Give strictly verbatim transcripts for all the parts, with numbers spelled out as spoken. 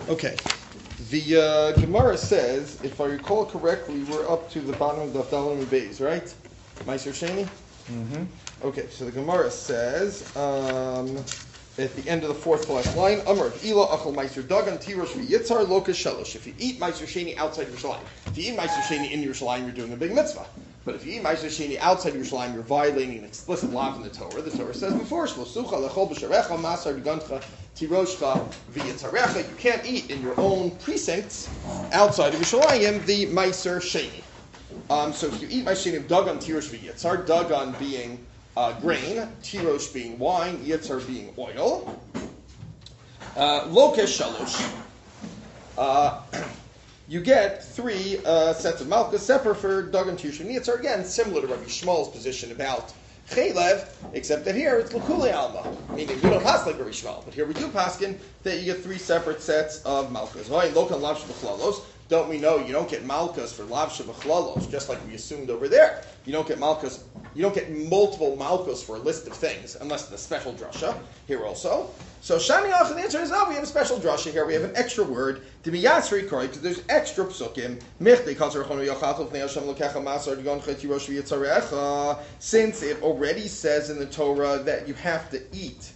Okay. The uh, Gemara says, if I recall correctly, we're up to the bottom of the Dalim and Beis, right? Meiser Sheni? Mm-hmm. Okay, so the Gemara says, um, at the end of the fourth last line, Amr, Ila Achel Meiser Dagan Tirosh V'Yitzar Lokas Shalosh. If you eat Meiser Sheni outside Yerushalayim, if you eat Meiser Sheni in Yerushalayim, you're doing a big mitzvah. But if you eat Meiser Sheni outside Yerushalayim, you're violating an explicit law in the Torah. The Torah says before, Shlosucha Lechol B'Sharecha Masar Gantcha Tiroshcha V'Yitzarecha. You can't eat in your own precincts outside of Yerushalayim the Meiser Sheni. Um, so if you eat Meiser Sheni of Dagan Tirosh V'Yitzar, Dagan being Uh, grain, tirosh being wine, yitzar being oil. Uh, Lokesh shalosh. Uh, you get three uh, sets of malchus, separate for dagan, tirosh, and yitzar. Again, similar to Rabbi Shmuel's position about chaylev, except that here it's l'kulei alma, meaning we don't pass like Rabbi Shmuel, but here we do paskin that you get three separate sets of malchus. Lokan lav shebechlalos. Don't we know you don't get malchus for lav shebechlalos, just like we assumed over there. You don't get malchus. You don't get multiple malchus for a list of things unless it's a special drasha. Here also. So Shani Ach, the answer is no, we have a special drasha here. We have an extra word to be Yatsri Koi, because there's extra psukim. Since it already says in the Torah that you have to eat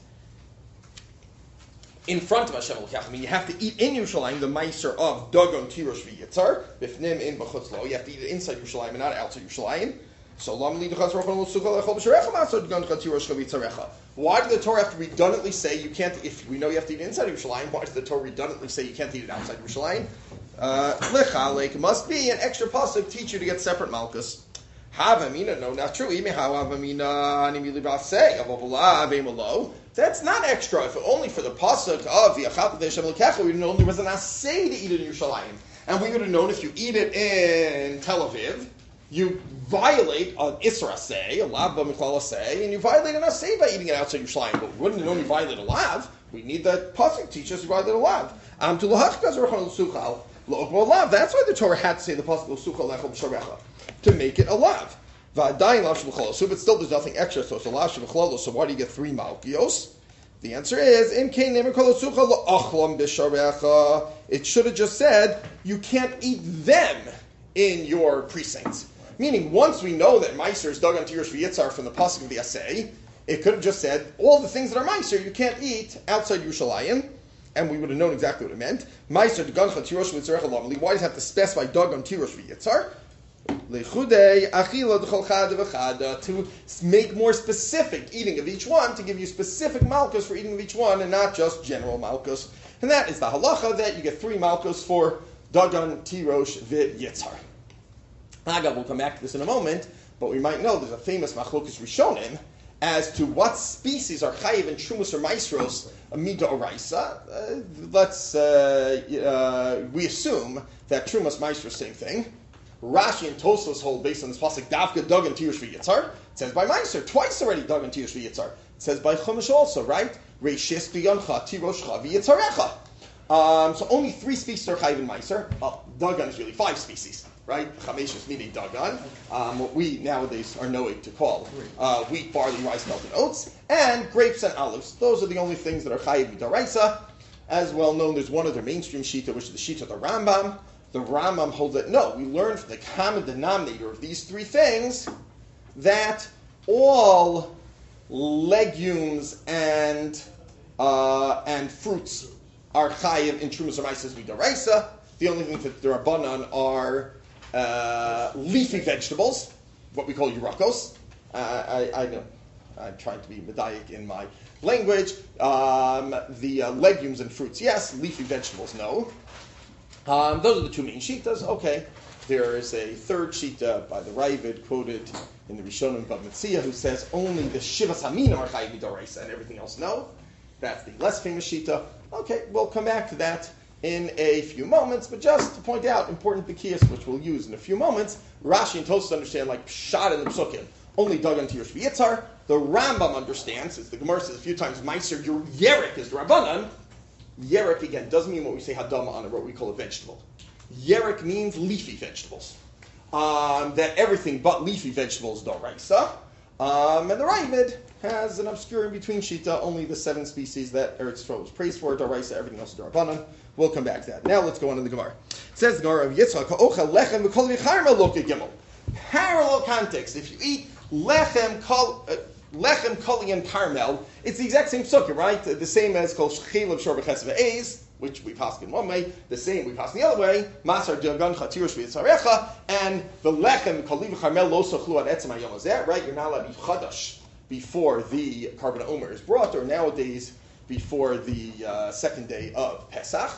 in front of Hashem Elokecha, I mean, you have to eat in Yerushalayim the meiser of Dagon Tirosh V'Yitzar, Bifnim in B'chutz Lo. You have to eat it inside Yerushalayim and not outside Yerushalayim. So why did the Torah have to redundantly say you can't? If we know you have to eat inside Yerushalayim, why does the Torah redundantly say you can't eat it outside Yerushalayim? Lechalek must be an extra pasuk teach you to get separate malchus. Havamina, no, not true. That's not extra. If only for the pasuk of V'Yachat Hashem Elokecha, we'd have known there was an asay to eat it in Yerushalayim, and we would have known if you eat it in Tel Aviv, you violate an Isra Asay, a Lav B'Miklal Asay, and you violate an Asay by eating it outside Yerushalayim. But we wouldn't have known you violate a Lav. We need that pasuk to teach us you violate a Lav. Um, to Lahachkaz Rechon L'Suchal, L'Okmo Lav. That's why the Torah had to say the pasuk L'Suchal Lechol B'Sharecha, to make it a Lav. V'adayin Lav Sheb'Cholosu, but still there's nothing extra, so it's a Lav Sheb'Cholosu, so why do you get three Malkios? The answer is, in Kain Nemer Kol L'Suchal L'Achlam B'Sharecha. It should have just said, you can't eat them in your precincts. Meaning, once we know that Meiser is Dagan Tirosh V'Yitzar from the pasuk of the Asay, it could have just said, all the things that are Meiser you can't eat outside Yerushalayim, and we would have known exactly what it meant. Meiser Dagan Tirosh V'Yitzarecha Lamali. Why does it have to specify Dagan Tirosh V'Yitzar? Lechudei Achila D'Chol Chada V'Chada, to make more specific eating of each one, to give you specific malchus for eating of each one, and not just general malchus. And that is the halacha that you get three malchus for Dagan Tirosh V'Yitzar. Agav, we'll come back to this in a moment, but we might know there's a famous machlokus rishonim as to what species are chayiv and trumus or maisros amida oraisa. Uh, let's uh, uh, we assume that trumas maisros same thing. Rashi and Tosfos hold based on this pasuk davka dagan tirush v'yitzar. It says by meiser twice already dagan tirush v'yitzar. It says by chumash also, right? Reishis v'yancha tiroshcha v'yitzarecha. Um, so only three species are chayiv and meiser. Well, dagan is really five species. Right? Chamesh is meaning dagan, um, what we nowadays are knowing to call uh, wheat, barley, rice, milk, and oats, and grapes and olives. Those are the only things that are chayiv midaraisa. As well known, there's one other mainstream shita, which is the shita of the Rambam. The Rambam holds that no, we learn from the common denominator of these three things that all legumes and uh, and fruits are chayiv in trumas or maisas midaraisa. The only thing that the Rabbanan are Uh, leafy vegetables, what we call yurakos. Uh, I, I know, I'm trying to be medaic in my language. Um, the uh, legumes and fruits, yes. Leafy vegetables, no. Um, those are the two main shitas. Okay, there is a third shita by the Ravid quoted in the Rishonim Bab Metzia who says only the shivas haminim are chayiv midoraisa and everything else no. That's the less famous shita. Okay, we'll come back to that in a few moments, but just to point out important bikiyas, which we'll use in a few moments. Rashi and Tosfos understand like pshat in the psukim, only dagan tirosh v'yitzar. The Rambam understands, as the Gemara says a few times, meiser your yerek is the Rabbanan. Yerek again doesn't mean what we say hadama on, or what we call a vegetable. Yerek means leafy vegetables. Um, that everything but leafy vegetables doraisa. Um, and the Ravid has an obscure in between shita. Only the seven species that Eretz Yisrael was praised for, daraisa, everything else is darabanan. We'll come back to that. Now let's go on to the Gemara. It says the Gemara of Yitzchak ha'ochel lechem v'kol v'charmel loka gimel. Parallel context. If you eat lechem kol uh, lechem koli and carmel, it's the exact same sukkah, right? The same as kol shchilav shor b'ches v'eis, which we pass in one way. The same we pass in the other way. Masar dagan chatirush v'yitzarecha, and the lechem koli v'charmel lo sochlu ad etzem hayom hazeh. Right? You're not allowed to be chadash before the carbon omer is brought, or nowadays before the uh, second day of Pesach.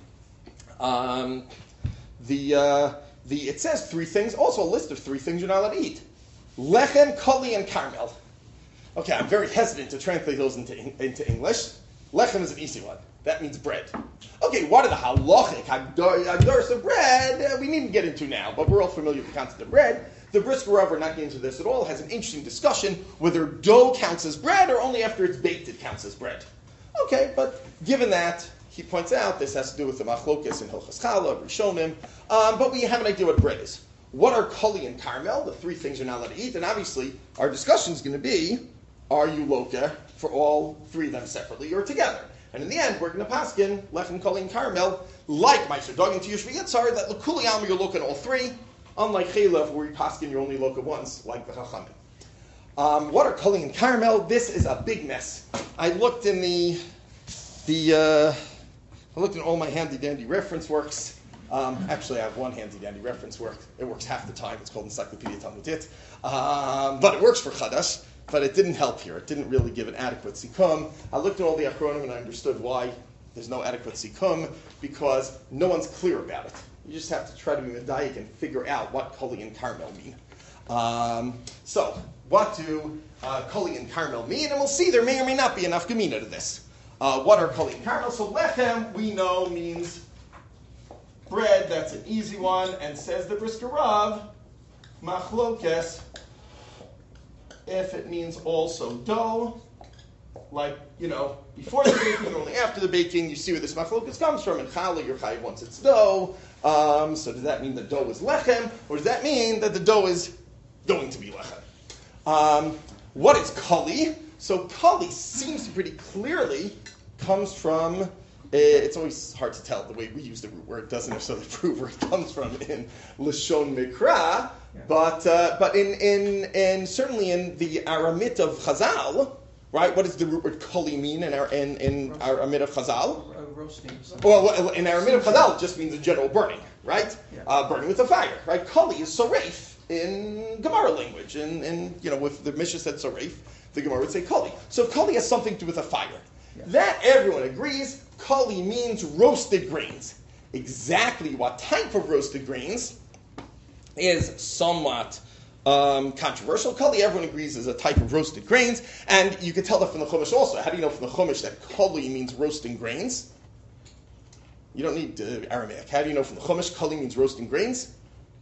Um, the the it says three things, also a list of three things you're not allowed to eat: lechem, koli, and carmel. Okay, I'm very hesitant to translate those into into English. Lechem is an easy one. That means bread. Okay, what are the halachic hagdaros of bread? Uh, we needn't get into now, but we're all familiar with the concept of bread. The Brisker Rav, we're not getting into this at all, has an interesting discussion whether dough counts as bread or only after it's baked it counts as bread. Okay, but given that, he points out this has to do with the machlokas and Hilchas Challah, Rishonim, um, but we have an idea what bread is. What are koli and carmel, the three things you're not allowed to eat? And obviously, our discussion is going to be, are you loka for all three of them separately or together? And in the end, we're going to paskin, lechem, koli, and carmel, like Meiser Dogin to Yushvi Yitzhar, that l'kuli yam you're loka in all three, unlike Chaylev, where you paskin you're only loka once, like the Chachamim. Um, what are koli and carmel? This is a big mess. I looked in the the uh, I looked in all my handy dandy reference works. Um, actually, I have one handy dandy reference work. It works half the time. It's called Encyclopedia Talmudit, um, but it works for Chadash. But it didn't help here. It didn't really give an adequate sikum. I looked at all the achronim and I understood why there's no adequate sikum, because no one's clear about it. You just have to try to be medayik and figure out what koli and carmel mean. Um, so, what do uh, koli and carmel mean? And we'll see there may or may not be enough gemina to this. Uh, what are koli and carmel? So lechem, we know, means bread. That's an easy one. And says the Brisker Rav, machlokes, if it means also dough, like, you know, before the baking or only after the baking, you see where this machlokes comes from. In challah, you're chayiv once it's dough. Um, so does that mean the dough is lechem, or does that mean that the dough is going to be lechem? Um, what is koli? So koli seems to pretty clearly comes from, uh, it's always hard to tell the way we use the root word. It doesn't necessarily prove where it comes from in Lashon Mikra, yeah. but uh, but in, in in certainly in the Aramit of Chazal, right? What does the root word koli mean in our in, in Aramit of Chazal? Uh, roasting. Well, in Aramit of Chazal, it just means a general burning, right? Yeah. Uh, burning with a fire, right? Koli is soreif in Gemara language, and, and you know, if the Mishnah said soreif, the Gemara would say koli. So koli has something to do with a fire. Yeah. That everyone agrees, koli means roasted grains. Exactly what type of roasted grains is somewhat um, controversial. Koli, everyone agrees, is a type of roasted grains, and you can tell that from the Chumash also. How do you know from the Chumash that koli means roasting grains? You don't need uh, Aramaic. How do you know from the Chumash koli means roasting grains?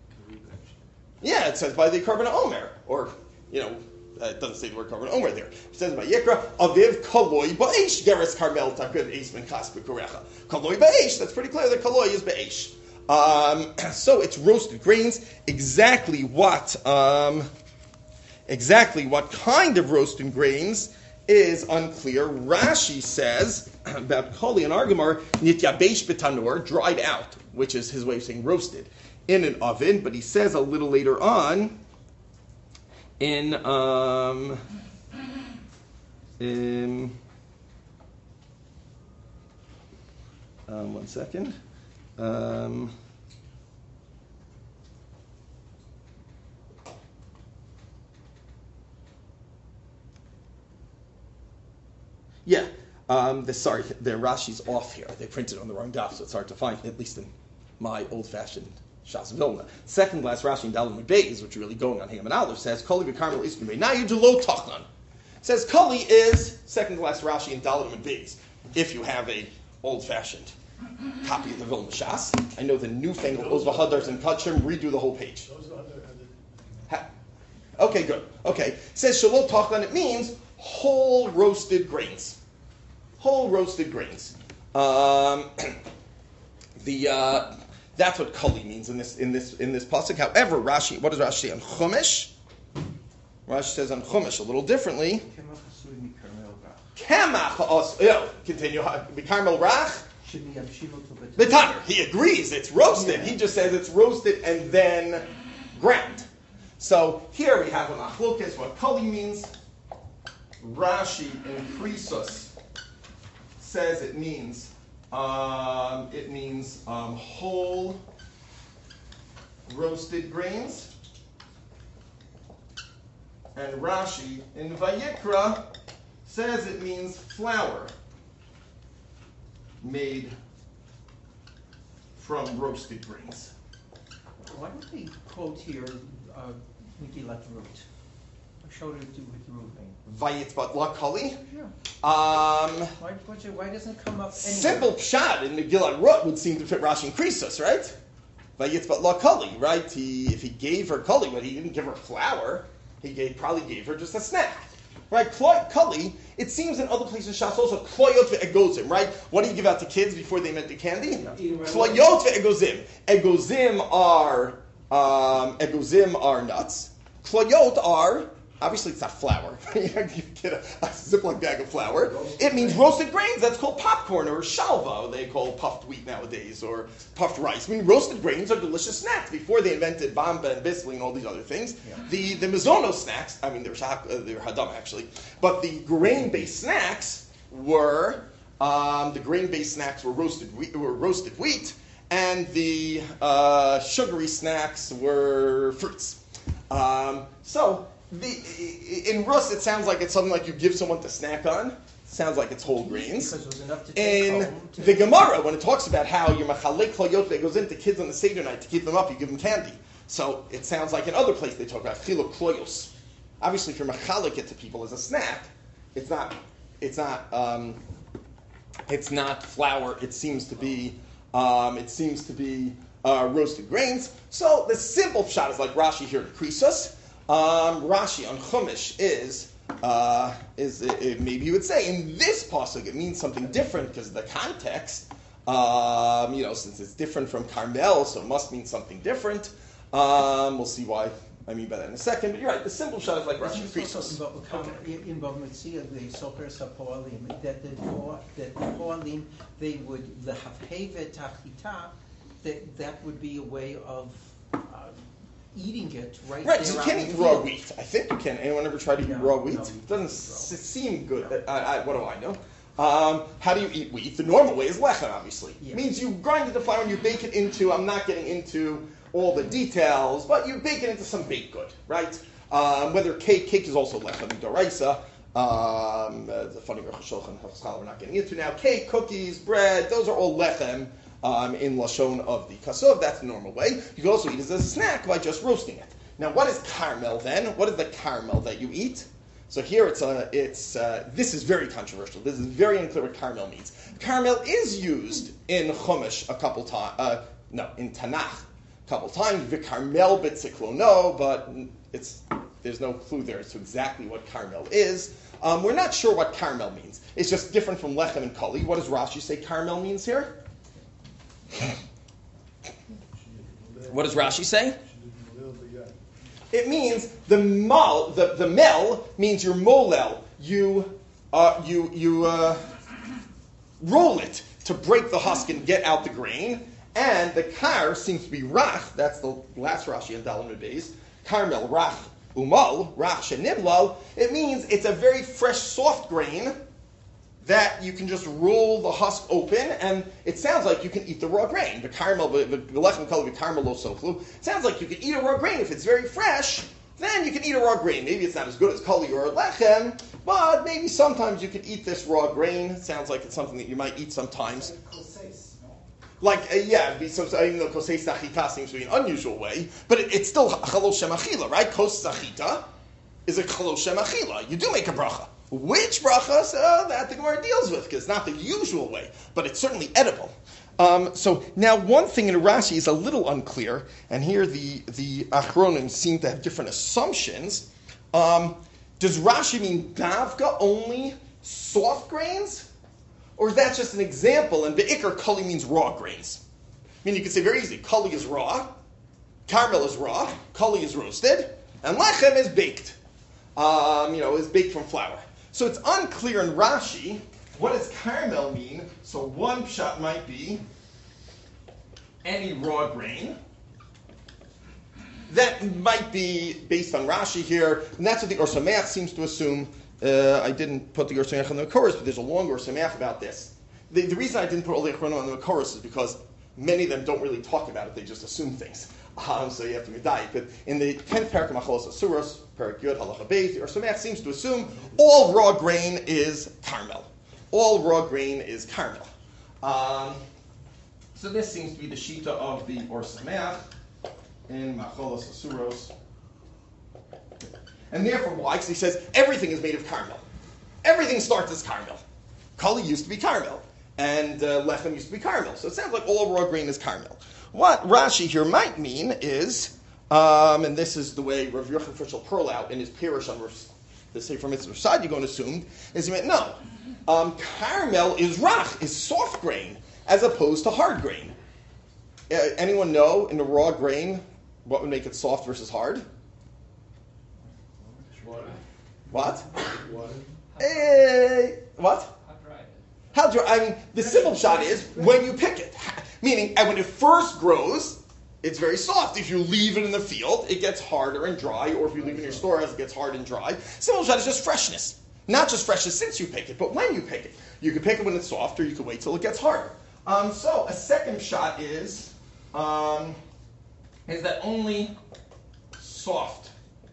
Yeah, it says by the Karban Omer, or, you know, Uh, it doesn't say the word Karban Omer there. It says by Yikra, Aviv kaloi ba'esh, Geras Carmel takiv eis ben kas b'kurecha. Kaloi ba'esh, that's pretty clear that kaloi is ba'esh. Um, so it's roasted grains. Exactly what, um, exactly what kind of roasted grains is unclear. Rashi says about koli and argamar, nityabesh b'tanur, dried out, which is his way of saying roasted, in an oven, but he says a little later on, In um, in um, one second. Um, yeah. Um, the, sorry, the Rashi's off here. They printed on the wrong daf, so it's hard to find, at least in my old-fashioned Shas Vilna. Second last Rashi in Dalim Beis, which is really going on Ham and Aleph, says Koli v'Karmel Iskin Bei. Now you do lo tachlan. Says Koli is second last Rashi in Dalim Beis. If you have a old-fashioned copy of the Vilna Shas, I know the newfangled Oz V'Hadars and Kachim redo the whole page. Ha- okay, good. Okay, says Shalo tachlan. It means whole roasted grains. Whole roasted grains. Um, the uh, That's what koli means in this in this in this pasuk. However, Rashi, what does Rashi say on Chumash? Rashi says on Chumash a little differently. Kemach os, you know, continue, Karmel Rach, Should be Avshilo to the Betanur. Tanner. He agrees it's roasted. Yeah. He just says it's roasted and then ground. So here we have a machlokes, what kali means. Rashi in Chrysos says it means um, it means um, whole roasted grains, and Rashi in Vayikra says it means flour made from roasted grains. Why don't they quote here uh, Megillat Ruth? I showed it to with Reuven. Vayitzbat la kali. Yeah. Um, Why, what's it- why doesn't it come up anywhere? simple pshat in Megillat Rut would seem to fit Rashi and Chrysos, right? Vayitzbat la kali, right? He, if he gave her kali, but he didn't give her flour, he gave, probably gave her just a snack. Right? Klo- Kali, it seems in other places Shas also, kloyot ve'egozim, right? What do you give out to kids before they invented candy? Kloyot ve'egozim. Egozim are, um, egozim are nuts. Kloyot are, obviously it's not flour. You get a, a Ziploc bag of flour. It means roasted grains. That's called popcorn or shalva, they call puffed wheat nowadays, or puffed rice. I mean, roasted grains are delicious snacks. Before they invented bamba and bisli and all these other things, Yeah. the, the mizono snacks, I mean, they were, shak- uh, they were hadam actually, but the grain-based snacks were, um, the grain-based snacks were roasted wheat, were roasted wheat, and the uh, sugary snacks were fruits. Um, so, the, in Rus, it sounds like it's something like you give someone to snack on. It sounds like it's whole grains. Because it was enough to take In home to the Gemara, when it talks about how your machalek kloyot that goes into kids on the Seder night to keep them up, you give them candy. So it sounds like in other places they talk about chiluk kloyos. Obviously, if you're machalek it to people as a snack, it's not. It's not. Um, it's not flour. It seems to be. Um, it seems to be uh, roasted grains. So the simple pshat is like Rashi here to Chrysos. Um, Rashi on Chumash is, uh, is it, it, maybe you would say in this pasuk it means something different because of the context. Um, you know, since it's different from Carmel, so it must mean something different. Um, we'll see why I mean by that in a second. But you're right. The simple shot is like Rashi This is also Chrysos. in Bava- in Bava Metzia, the Socher Sapoalim, that the Poa- that the Poalim, they would the Havhevet Achita, that that would be a way of uh, eating it right Right, there so you out can't in eat the raw field. wheat. I think you can. Anyone ever tried to eat No, raw wheat? no, It doesn't raw. s- seem good. No. I, I, what do I know? Um, how do you eat wheat? The normal way is lechem, obviously. Yeah. It means you grind it to flour and you bake it into, I'm not getting into all the details, but you bake it into some baked good, right? Um, whether cake, cake is also lechem in doraisa. Um, uh, the funny Rosh Hashanah Chacham we're not getting into now. Cake, cookies, bread, those are all lechem um, in Lashon of the Kasov. That's the normal way. You can also eat it as a snack by just roasting it. Now, what is caramel then? What is the caramel that you eat? So here it's a, it's uh, this is very controversial. This is very unclear what caramel means. Caramel is used in Chumash a couple times. Uh, no, in Tanakh a couple times. V'karmel b'tziklono, but it's there's no clue there as to exactly what caramel is. Um, we're not sure what caramel means. It's just different from lechem and kali. What does Rashi say caramel means here? What does Rashi say? It means the mal, the, the mel means your molel. You uh, you you uh, roll it to break the husk and get out the grain. And the kar seems to be rach. That's the last Rashi in Dalam Beis. Carmel rach umal rach shenimlal. It means it's a very fresh, soft grain that you can just roll the husk open, and it sounds like you can eat the raw grain. The caramel, the lechem kol v'caramel lo sochlu. Sounds like you can eat a raw grain if it's very fresh. Then you can eat a raw grain. Maybe it's not as good as koli or lechem, but maybe sometimes you can eat this raw grain. It sounds like it's something that you might eat sometimes. Like, uh, yeah, it'd be some, even though kosei sachita seems to be an unusual way, but it, it's still chalol shem achila, right? Kos sachita is a chalol shem achila. You do make a bracha. Which brachas uh, that the Gemara deals with, because it's not the usual way, but it's certainly edible. Um, so now one thing in Rashi is a little unclear, and here the, the Achronim seem to have different assumptions. Um, does Rashi mean davka only soft grains? Or is that just an example, and be'ikar kali means raw grains? I mean, you could say very easily, kali is raw, caramel is raw, kali is roasted, and lechem is baked. Um, you know, is baked from flour. So it's unclear in Rashi, what does carmel mean? So one pshat might be any raw grain. That might be based on Rashi here, and that's what the Or Sameach seems to assume. Uh, I didn't put the Or Sameach on the Makoros, but there's a long Or Sameach about this. The, the reason I didn't put all the Achronim on the Makoros is because many of them don't really talk about it, they just assume things. Um, so you have to medayik. But in the tenth parak of Machalos Asuros, parak Yud Halacha Beis, the Or Sameach seems to assume all raw grain is carmel. All raw grain is carmel. Um, so this seems to be the shita of the Or Sameach in Machalos Asuros. And therefore, why? Because he says everything is made of carmel. Everything starts as carmel. Kali used to be carmel, and uh, lechem used to be carmel. So it sounds like all raw grain is carmel. What Rashi here might mean is, um, and this is the way Rav Yochanan Frischel Perlow in his Pirush on the Sefer Mitzvah Side, you're going to assume, is he meant, no, um, carmel is rach, is soft grain, as opposed to hard grain. Uh, anyone know in the raw grain what would make it soft versus hard? Water. What? Water. Eh, what? How dry? How dry? I mean, the simple shot is when you pick it. Meaning, and when it first grows, it's very soft. If you leave it in the field, it gets harder and dry, or if you leave it in your storehouse, it gets hard and dry. Simple shot is just freshness. Not just freshness since you pick it, but when you pick it. You can pick it when it's soft, or you can wait till it gets harder. Um, so, a second shot is, um, is that only soft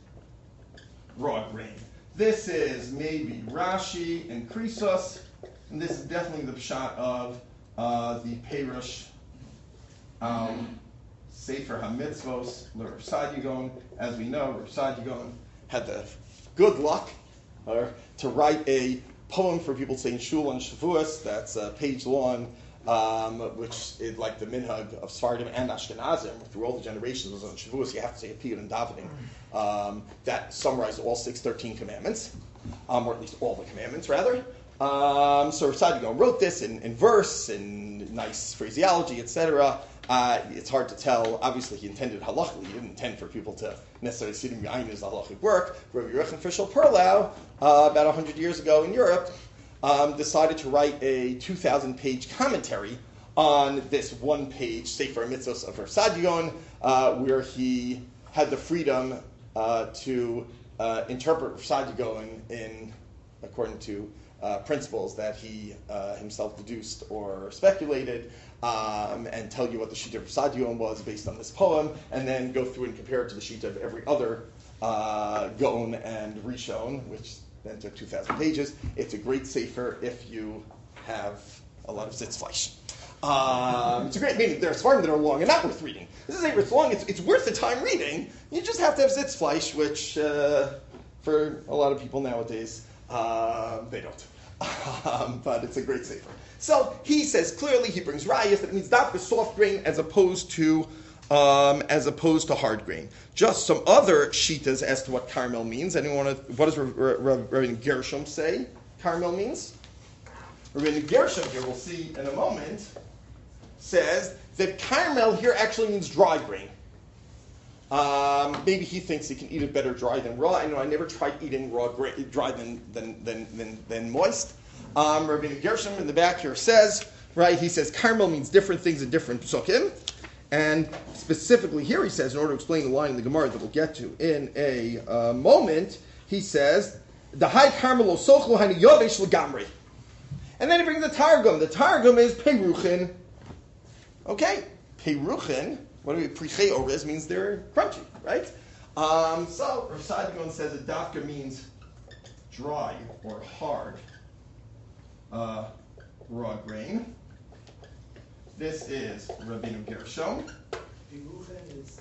raw grain. This is maybe Rashi and Krisos, and this is definitely the shot of uh, the Perush um, Sefer HaMitzvos, Rav Saadia, as we know, Rav Saadia had the good luck uh, to write a poem for people to say in Shul on Shavuos, that's a page long, um, which is like the minhag of Sfardim and Ashkenazim, through all the generations was on Shavuos, you have to say a piyut and davening, um, that summarized all six thirteen commandments, um, or at least all the commandments, rather. Um, so Rav Saadia wrote this in, in verse, in nice phraseology, et cetera. Uh, it's hard to tell. Obviously, he intended halachically. He didn't intend for people to necessarily see him behind his halachic work. Rabbi Yochanan Frischel Perlow, uh, about one hundred years ago in Europe, um, decided to write a two thousand page commentary on this one-page Sefer Mitzvos of Rav Saadia, uh, where he had the freedom uh, to uh, interpret Rav Saadia in, according to Uh, principles that he uh, himself deduced or speculated, um, and tell you what the Shita of Saadia was based on this poem, and then go through and compare it to the Shita of every other uh, Gaon and Rishon, which then took two thousand pages. It's a great sefer if you have a lot of Sitzfleisch. Um, it's a great meaning. There are Svarim that are long and not worth reading. This is it's long. It's, it's worth the time reading. You just have to have Sitzfleisch, which uh, for a lot of people nowadays, uh, they don't. Um, but it's a great sefer. So he says clearly, he brings rayas that it means dafka soft grain as opposed to um, as opposed to hard grain. Just some other shitas as to what carmel means. Anyone? Want to, what does Rabbi Gershom say carmel means? Rabbi Gershom here, we'll see in a moment, says that carmel here actually means dry grain. Um, maybe he thinks he can eat it better dry than raw. I know I never tried eating raw gra- dry than than than than, than moist. Um, Rabbi Gershom in the back here says, right? He says carmel means different things in different psukim, and specifically here he says, in order to explain the line in the Gemara that we'll get to in a uh, moment, he says the high carmel osochlo hani yovesh legamri, and then he brings the targum. The targum is peruchin. Okay, peruchin. What do we, prichei oriz means they're crunchy, right? Um, so, Rav Saadia says that dafka means dry or hard uh, raw grain. This is Rabbeinu Gershom. is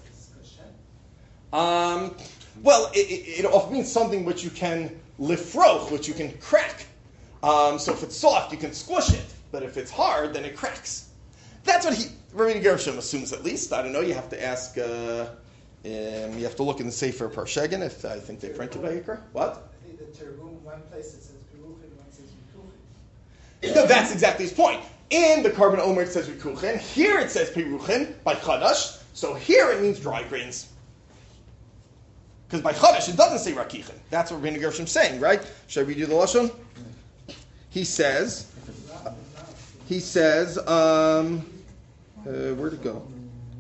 Um, well, it, it, it often means something which you can lifroch, which you can crack. Um, so if it's soft, you can squish it. But if it's hard, then it cracks. That's what he, Rabbeinu Gershom assumes at least. I don't know. You have to ask. Uh, um, you have to look in the Sefer Parshegen if I think they printed Vayikra. What? I think the Tergum, one place it says Peruchin, one says Vikuchin. No, that's exactly his point. In the Carbon Omer it says Vikuchin. Here it says Peruchin by Chadash. So here it means dry grains. Because by Chodesh, it doesn't say Rakichin. That's what Rabbeinu Gershom is saying, right? Should I read you the Lashon? He says, he says, um, uh, where'd it go?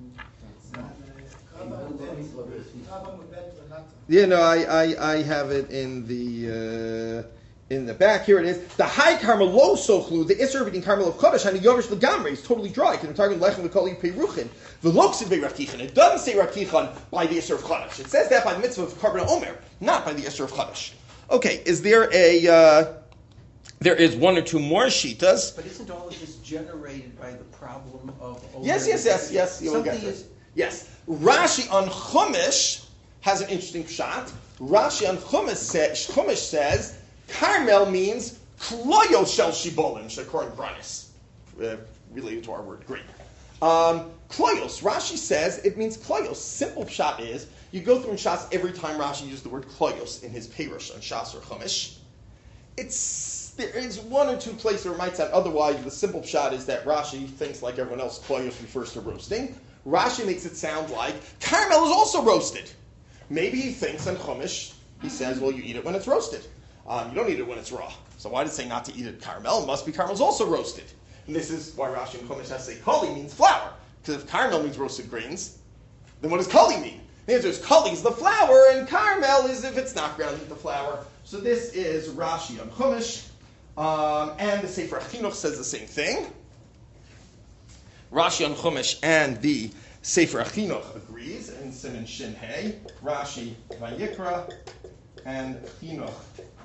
Yeah, no, I, I, I have it in the uh, in the back. Here it is. The high Carmel lo sochlu, the Isser of eating Carmel of Chodesh, and the Yovish Legamre is totally dry. Because I'm talking lechem v'koli peiruchin. The loksid be Rakichin. It doesn't say Rakichin by the Isser of Chodesh. It says that by the mitzvah of Karban Omer, not by the Isser of Chodesh. Okay, is there a? Uh, there is one or two more shitas. But isn't all of this generated by the problem of? Yes, yes, yes, yes. You will get Something this. is. Yes, Rashi on Chumash has an interesting pshat. Rashi on Chumash, say, Chumash says Carmel means kloyo shel shibolim shekorin branis, uh, related to our word green. Um, kloyos. Rashi says it means kloyos. Simple pshat is you go through in Shas every time Rashi uses the word kloyos in his perush on Shas or Chumash. It's there is one or two places where it might sound otherwise. The simple pshat is that Rashi thinks, like everyone else, kloyos refers to roasting. Rashi makes it sound like Carmel is also roasted. Maybe he thinks on Chumash, he says, well, you eat it when it's roasted. Um, you don't eat it when it's raw. So why does it say not to eat it Carmel? It must be Carmel's also roasted. And this is why Rashi in Chumash has to say Koli means flour. Because if Carmel means roasted grains, then what does Koli mean? The answer is Koli is the flour, and Carmel is if it's not ground into flour. So this is Rashi on Chumash. Um, and the Sefer Chinuch says the same thing. Rashi on Chumash and the Sefer Chinuch agrees in Siman Shin Hey. Rashi Vayikra and Chinuch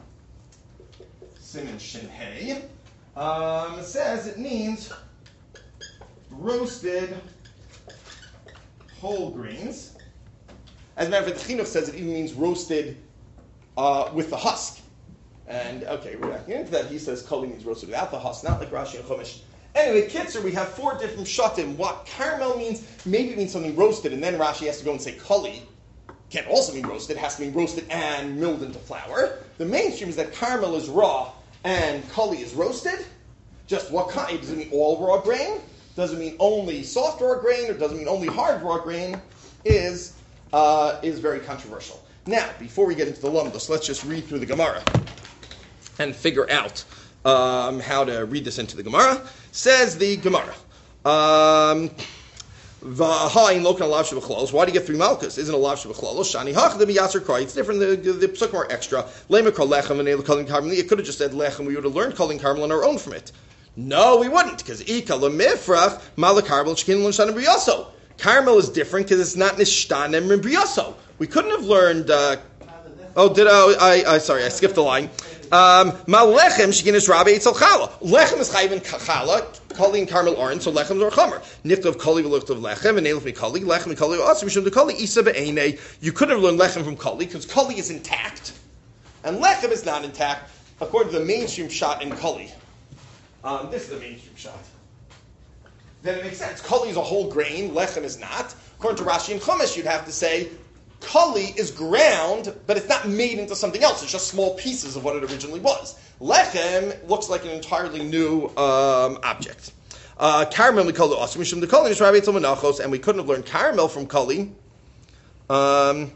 Siman Shin Hey um, says it means roasted whole grains. As a matter of fact, the Chinuch says it even means roasted uh, with the husk. And okay, we're not getting into that. He says Koli means roasted without the husk, not like Rashi and Chumash. Anyway, Kitzer, we have four different shatim. What Carmel means, maybe it means something roasted, and then Rashi has to go and say Koli. Can't also mean roasted, it has to mean roasted and milled into flour. The mainstream is that Carmel is raw and Koli is roasted. Just what kind? Does it mean all raw grain? Does it mean only soft raw grain, or does it mean only hard raw grain? Is uh, is very controversial. Now, before we get into the Lumdos, let's just read through the Gemara and figure out um, how to read this into the Gemara. Says the Gemara. Um, why do you get three malchus? Isn't a lav shebachlolos? Shani hach the biyasser krai. It's different. The, the, the psuk more extra. Lema kol lechem and elkolin karmel. It could have just said lechem. We would have learned kolin karmel on our own from it. No, we wouldn't, because ika lemifrach malakarbel shkin l'shanim briyaso. Carmel is different because it's not nishtanem and briyaso. We couldn't have learned. Uh, oh, did I, I? I sorry, I skipped the line. Um, Malechem shekinis rabbe etzel chala. Lechem is chayv in chala. Koli and Carmel aren't, so lechem are chamer. Niftov koli v'liftov lechem and elif mikoli. Lechem mikoli also mishum de koli isa be'enei. You could have learned lechem from koli because koli is intact, and lechem is not intact according to the mainstream shot in koli. Um, this is the mainstream shot. Then it makes sense. Koli is a whole grain. Lechem is not. According to Rashi and Chumash, you'd have to say Koli is ground, but it's not made into something else. It's just small pieces of what it originally was. Lechem looks like an entirely new um, object. Uh, Caramel we call it also mishum the Koli nisrabe etzel menachos, and we couldn't have learned caramel from Koli, um,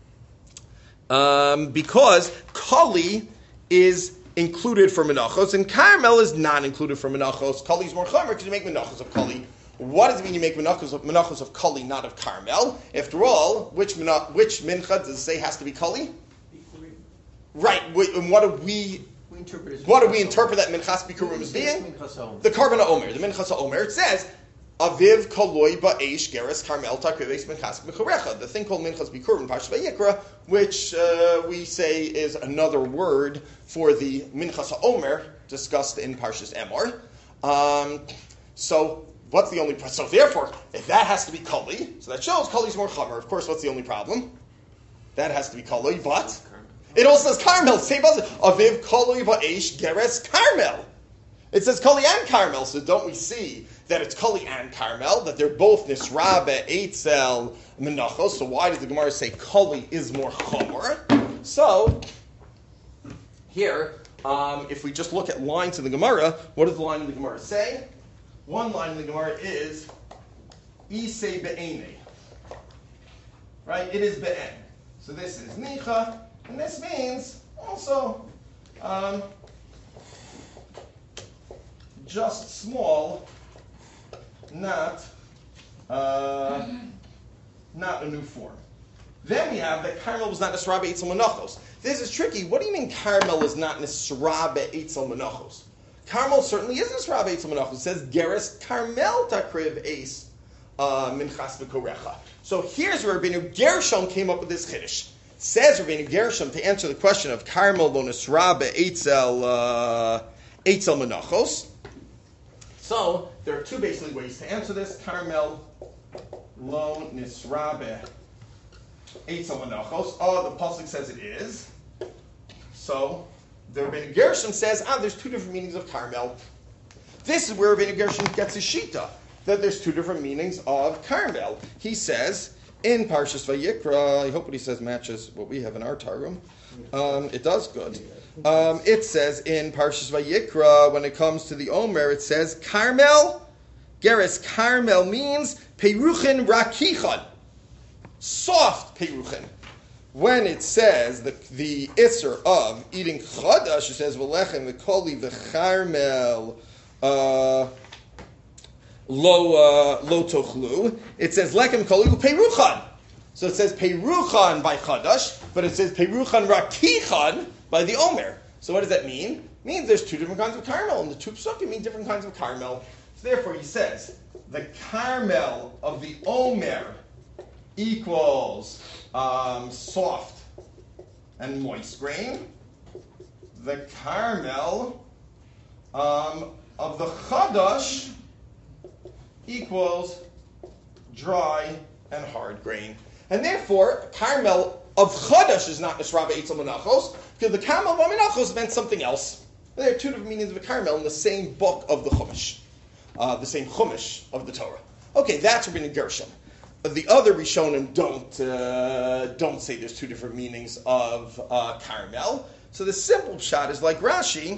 um, because Koli is included for menachos, and caramel is not included for menachos. Koli is more chomer because you make menachos of Koli. What does it mean you make menachos of, menachos of Koli, not of Carmel? After all, which mena, which mincha does it say has to be Koli? Right. And what do we, we interpret what do we interpret that minchas bikurim as being? The Karban Omer. The minchas Omer. It says, Aviv koloi ba'esh geras Carmel takrives minchas b'chorecha. The thing called minchas bikurim in Parshas Vayikra, which uh, we say is another word for the minchas Omer discussed in Parshas Emor. Um, so. What's the only so therefore, if that has to be Koli, so that shows Koli's more Chomer. Of course, what's the only problem? That has to be Koli, but it also says Carmel. Same buzzard. Aviv Koli ba'esh geres Carmel. It says Koli and Carmel, so don't we see that it's Koli and Carmel, that they're both Nisrabe, Eitzel, Menachos, so why does the Gemara say Koli is more Chomer? So, here, um, if we just look at lines in the Gemara, what does the line in the Gemara say? One line in the Gemara is Isei be'enei. Right? It is be'en. So this is nicha, and this means also um, just small, not uh, not a new form. Then we have that Carmel was not Nisra Be'etzel Menachos. This is tricky. What do you mean Carmel is not Nisra Be'etzel Menachos? Carmel certainly is Nisra Be'etzel Menachos. It says Geras Carmel Takriv Eis Minchas V'Korecha. So here's where Rabbeinu Gershom came up with this chiddush. Says Rabbeinu Gershom to answer the question of Carmel lo Nisra Be'etzel Eitzel Menachos. So there are two basically ways to answer this. Carmel lo Nisra Be'etzel Eitzel Menachos. Oh, the pasuk says it is. So the Rabbeinu Gershom says, ah, there's two different meanings of Carmel. This is where Rabbeinu Gershom gets his shita, that there's two different meanings of Carmel. He says in Parshas Vayikra, I hope what he says matches what we have in our Targum. Um, it does good. Um, it says in Parshas Vayikra, when it comes to the Omer, it says Carmel. Geras Carmel means Peruchin Rakichan. Soft peruchin. When it says the the isser of eating chadash, it says v'lechem v'koli v'charmel uh, lo uh, lo tochlu. It says lechem koli peruchan. So it says peruchan by chadash, but it says peruchan rakichan by the omer. So what does that mean? It means there's two different kinds of caramel, and the two psukim mean different kinds of caramel. So therefore, he says the caramel of the omer equals um, soft and moist grain. The caramel um, of the chadash equals dry and hard grain. And therefore, caramel of chadash is not Nisra Be'etzel Menachos, because the caramel of Menachos meant something else. There are two different meanings of a caramel in the same book of the Chumash, uh, the same Chumash of the Torah. Okay, that's Rabbeinu Gershom. The other Rishonim don't uh, don't say there's two different meanings of uh, caramel. So the simple shot is like Rashi,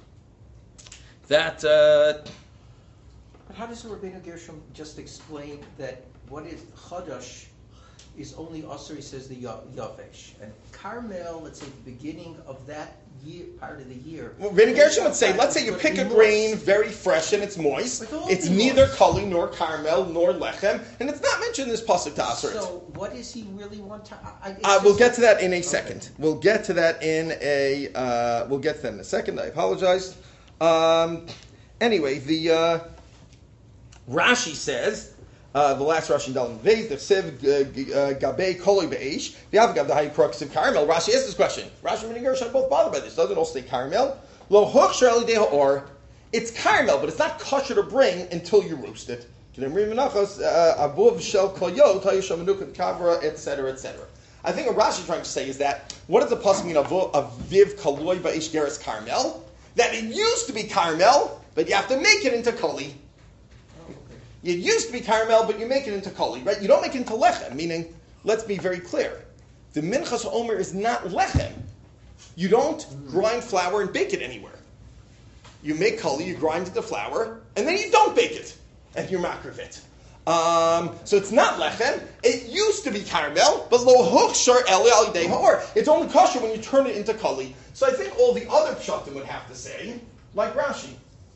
that... Uh, but how does Rabbeinu Gershom just explain that what is Chadash is only Asr, he says the Yavesh. And Carmel, let's say the beginning of that year, part of the year. Well, Rabbeinu Gershom would say, let's say you pick a grain very fresh and it's moist. It's neither kali nor caramel nor lechem, and it's not mentioned in this pasuk to Asr. So what does he really want to? I, uh, we'll get to that in a second. Okay. We'll get to that in a. Uh, we'll get to that in a second. I apologize. Um, anyway, the uh, Rashi says. Uh, the last Rashi in Dalim Vez, the Siv Gabei Koloi Be'esh, the Avgav the High Crux of Caramel. Rashi asks this question. Rashi and Gershon are both bothered by this. Doesn't it also say caramel? Lo Hochsher Elidei Ha'or. It's caramel, but it's not kosher to bring until you roast it. Abov Shel Koyot Hayushamanuk Kavra, et cetera, et cetera. I think what Rashi is trying to say is that what does the pasuk mean of Viv Koloi Be'esh Geras Caramel? That it used to be caramel, but you have to make it into koli. It used to be caramel, but you make it into koli, right? You don't make it into lechem, meaning, let's be very clear. The minchas omer is not lechem. You don't grind flour and bake it anywhere. You make koli, you grind it to flour, and then you don't bake it, and you makriv it. Um, so it's not lechem. It used to be caramel, but lo hochshar el alidei ha'or. It's only kosher when you turn it into koli. So I think all the other pshatim would have to say, like Rashi.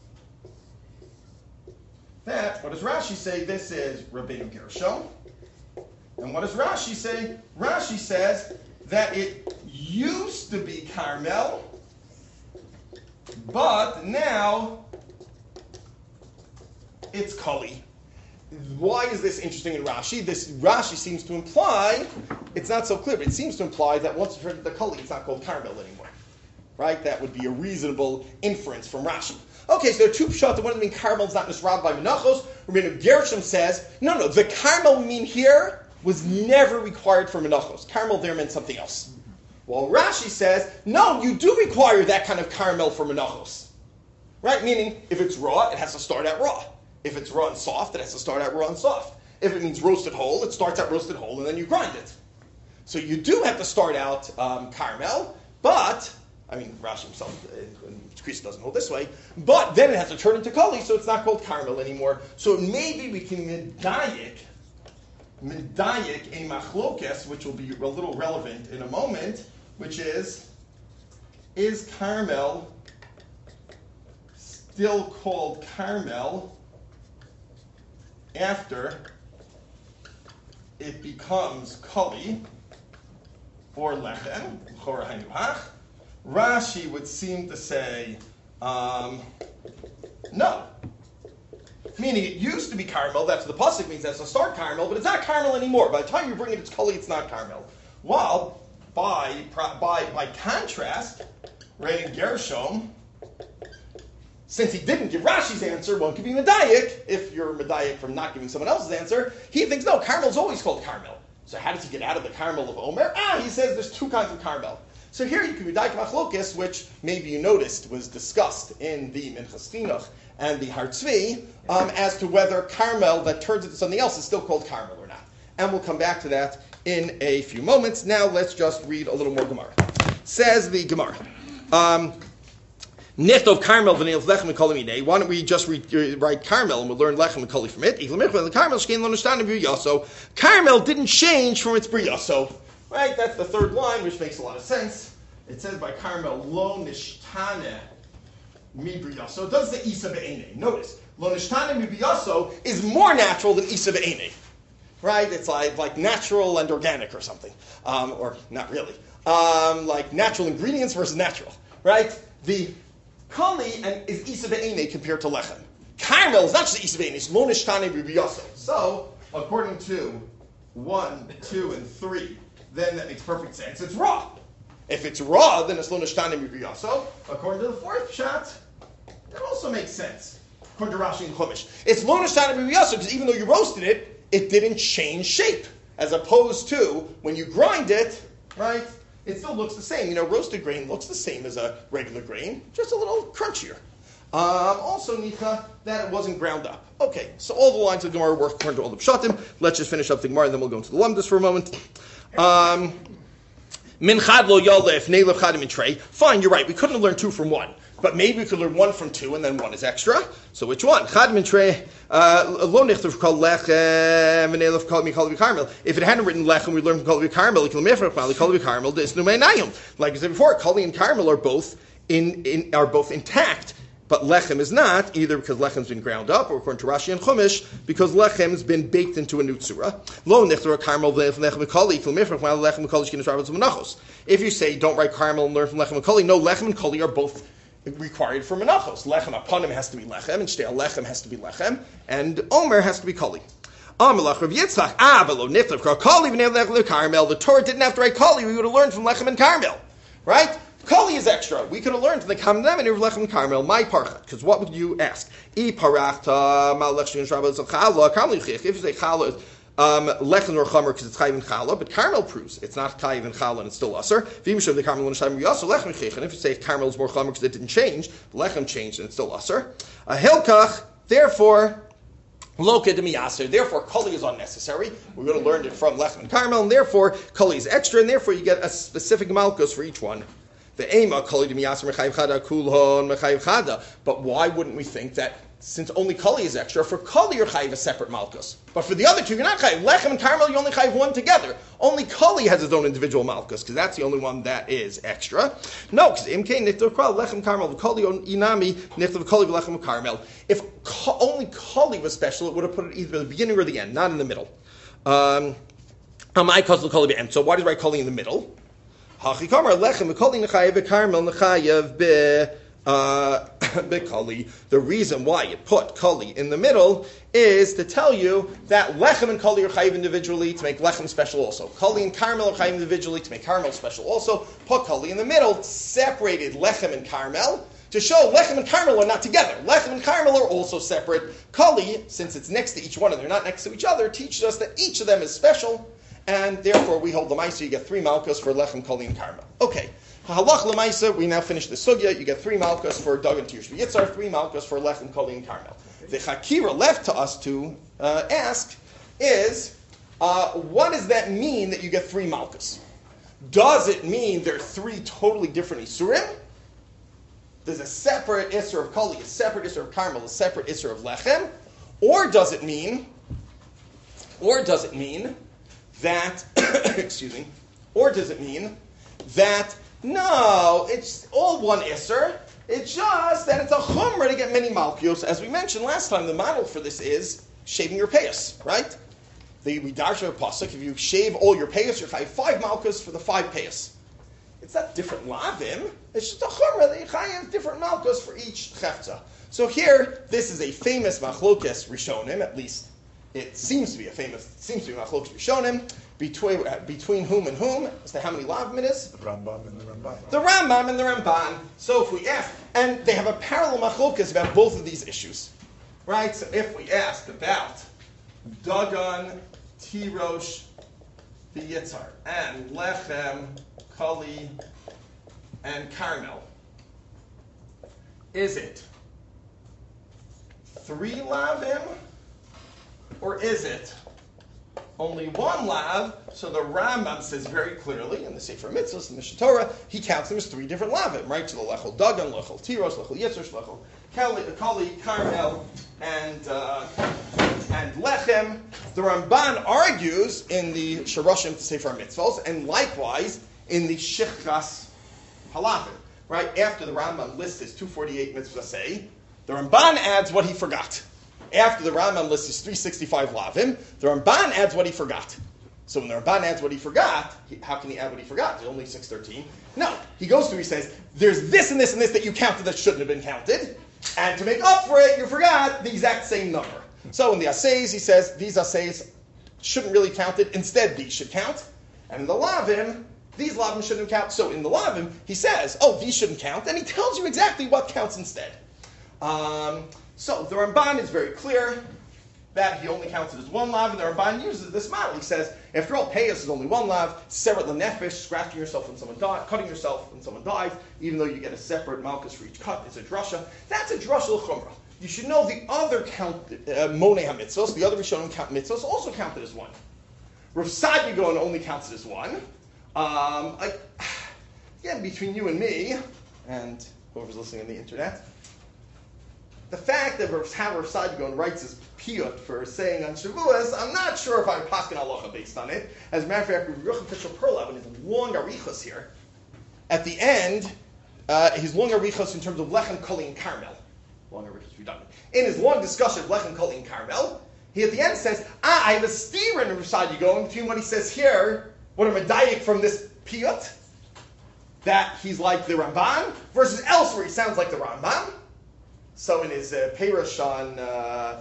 That, what does Rashi say? This is Rabbeinu Gershom. And what does Rashi say? Rashi says that it used to be caramel, but now it's koli. Why is this interesting in Rashi? This Rashi seems to imply, it's not so clear, but it seems to imply that once you turn it to koli, it's not called caramel anymore. Right? That would be a reasonable inference from Rashi. Okay, so there are two pshat. One of them mean caramel is not nisrab by menachos. Rabbeinu Gershom says, no, no, the caramel mean here was never required for menachos. Caramel there meant something else. Well, Rashi says, no, you do require that kind of caramel for menachos. Right? Meaning, if it's raw, it has to start out raw. If it's raw and soft, it has to start out raw and soft. If it means roasted whole, it starts out roasted whole, and then you grind it. So you do have to start out um, caramel, but... I mean, Rashi himself, Krista doesn't hold this way, but then it has to turn into koli, so it's not called caramel anymore. So maybe we can medayik medayik a machlokes, which will be a little relevant in a moment, which is, is Carmel still called Carmel after it becomes Kali or Lechem? Rashi would seem to say, um, no. Meaning it used to be Carmel, that's the pasuk means that's the start Carmel, but it's not Carmel anymore. By the time you bring it, it's Kali, it's not Carmel. While, by, by, by contrast, right in Gershom, since he didn't give Rashi's answer, one could be Medayik. If you're Medayik from not giving someone else's answer, he thinks, no, Carmel's always called Carmel. So how does he get out of the Carmel of Omer? Ah, he says there's two kinds of Carmel. So here you can Medayik Machlokes, which maybe you noticed was discussed in the Minchas Chinuch and the Har Tzvi, um, as to whether Carmel that turns into something else is still called Carmel or not. And we'll come back to that in a few moments. Now let's just read a little more Gemara. Says the Gemara. Um, Nichtov Carmel v'neil lechem v'koli minei. Why don't we just read, uh, write Carmel and we'll learn lechem and koli from it? Carmel shkein lo nishtanim b'yaso. Carmel didn't change from its b'yaso. Right, that's the third line, which makes a lot of sense. It says by Carmel lo nishtane mi b'yaso. It doesn't say isa be'enei. Notice, lo nishtane mi b'yaso is more natural than isa be'enei. Right, it's like like natural and organic or something, um, or not really, um, like natural ingredients versus natural. Right, the Kali and is Isa Be'ene compared to Lechem. Carmel is not just Isa Be'ene, it's Lo Nishtane B'Yaso. So, according to one, two, and three, then that makes perfect sense. It's raw. If it's raw, then it's Lo Nishtane B'Yaso. According to the fourth shot, that also makes sense. According to Rashi and Chumash. It's Lo Nishtane B'Yaso because even though you roasted it, it didn't change shape. As opposed to, when you grind it, right, it still looks the same. You know, roasted grain looks the same as a regular grain, just a little crunchier. Um, also, Nicha, that it wasn't ground up. Okay, so all the lines of the Gemara work according to all the Pshatim. Let's just finish up the Gemara, and then we'll go into the Lumdus for a moment. Um, Min chad lo yalef, neilev chadim in trey. Fine, you're right. We couldn't have learned two from one. But maybe we could learn one from two, and then one is extra. So which one? Chadim in trey, lo nichtav kol lechem, v'neilev kol mikol v'karmel. If it hadn't written lechem, we learned from kol v'karmel, kol mefrach mal, kol v'karmel, this numei nayim. Like I said before, kol and karmel are both in, in are both intact. But lechem is not, either because lechem's been ground up, or according to Rashi and Chumash, because lechem's been baked into a new tzura. Lo nechtor karmel v'lechem v'koli, kol mefrach mal, lechem v'koli shkin esharvos v'menachos. If you say don't write karmel and learn from lechem v'koli, no, lechem and koli are both required for menachos. Lechem aponim has to be lechem, and shtei lechem has to be lechem, and omer has to be koli. Amalach Rav Yitzchak, ah, below niftav koli v'nei karmel. The Torah didn't have to write koli. We would have learned from lechem and karmel, right? Koli is extra. We could have learned from the Kamdem and Lechem and Carmel. My parchat. Because what would you ask? I parachta malech shin shabbat chala. Carmel yichich. If you say chala, um, lechem or chamer because it's chayiv and chala, but Carmel proves it's not chayiv and chala and it's still usher. V'imshav the Carmel and Shayim also lechem yichich. And if you say Carmel is more chamer because it didn't change, lechem changed and it's still usher. A hilkach. Therefore. Loka de miyaser. Therefore, koli is unnecessary. We're going to learn it from lechem and Carmel, and therefore koli is extra, and therefore you get a specific malchus for each one. The ema koli demiyasar mechayiv chada kulhon mechayiv chada. But why wouldn't we think that since only koli is extra, for koli you're chayiv a separate malchus, but for the other two you're not chayiv. Lechem and Carmel you only chayiv one together. Only koli has its own individual malchus because that's the only one that is extra. No, because imkei nifter kol lechem Carmel koli inami nifter koli lechem Carmel. If ko, only koli was special, it would have put it either at the beginning or the end, not in the middle. Um, so why does write koli in the middle? The reason why you put koli in the middle is to tell you that lechem and koli are chayiv individually to make lechem special also. Koli and Carmel are chayiv individually to make Carmel special also. Put koli in the middle, separated lechem and Carmel to show lechem and Carmel are not together. Lechem and Carmel are also separate. Koli, since it's next to each one and they're not next to each other, teaches us that each of them is special. And therefore, we hold the Maisa. You get three Malchus for Lechem, Koli, and Carmel. Okay. Halach L'Maisa, we now finish the Sugya. You get three Malchus for Dug and Tirshu Yitzhar, three Malchus for Lechem, Koli, and Carmel. The Chakira left to us to uh, ask is, uh, what does that mean that you get three Malchus? Does it mean there are three totally different Isurim? There's a separate Isser of Koli, a separate Isser of Carmel, a separate Isser of Lechem? Or does it mean Or does it mean that, excuse me, or does it mean that, no, it's all one Isser, it's just that it's a chumrah to get many malkios. As we mentioned last time, the model for this is shaving your payas, right? The, we darsha a pasuk, if you shave all your payas, you're chayiv five malkos for the five payas. It's not different lavim, it's just a chumrah that you chayiv different malkos for each chefza. So here, this is a famous machlokes rishonim, at least it seems to be a famous, seems to be machlokes rishonim, between, uh, between whom and whom, as to how many lavim it is? The Rambam and the Ramban. The Rambam and the Ramban. So if we ask, and they have a parallel machlokes about both of these issues, right? So if we ask about Dagan, Tirosh, V'yitzar, and Lechem, Kali, and Carmel, is it three lavim, or is it only one lav? So the Rambam says very clearly in the Sefer Mitzvos, in the Mishnah Torah, he counts them as three different lavim, right? So the Lechel Dagan, Lechel Tiros, Lechel Yitzar, Lechel Kali, Kali, Carmel, and uh, and Lechem. The Ramban argues in the Shoroshim to Sefer Mitzvos, and likewise in the Shichras Halachim, right? After the Rambam lists his two forty-eight mitzvahs say, the Ramban adds what he forgot. After the Rambam lists his three sixty-five lavim, the Ramban adds what he forgot. So when the Ramban adds what he forgot, he, how can he add what he forgot? There's only six thirteen. No, he goes through, he says, there's this and this and this that you counted that shouldn't have been counted, and to make up for it, you forgot the exact same number. So in the Assays, he says, these Assays shouldn't really count it, instead these should count. And in the Lavim, these Lavim shouldn't count. So in the Lavim, he says, oh, these shouldn't count, and he tells you exactly what counts instead. Um, so the Ramban is very clear that he only counts it as one lav, and the Ramban uses this model. He says, after all, payas is only one lav, seret lenefesh, scratching yourself when someone dies, cutting yourself when someone dies, even though you get a separate malchus for each cut, is a drasha. That's a drasha l'chumrah. You should know the other count, uh, monei ha-mitzvos, the other Rishonim count mitzvos, also counted as one. Rav Sadia Gaon only counts it as one. Um, I, again, between you and me, and whoever's listening on the internet, the fact that Rav Sadia Gaon writes his piyut for saying on Shavuos, I'm not sure if I paskin halacha based on it. As a matter of fact, Rav Yochanan Fishel Perlov, in his long arichos here, at the end, uh, his long arichos in terms of Lechem, Kali, and Carmel, long arichos redundant. In his long discussion of Lechem, Kali, and Carmel, he at the end says, ah, I have a steer in Rav Sadia Gaon between what he says here, what a medayik from this piyut, that he's like the Ramban, versus elsewhere he sounds like the Rambam. So in his uh, Perush on uh,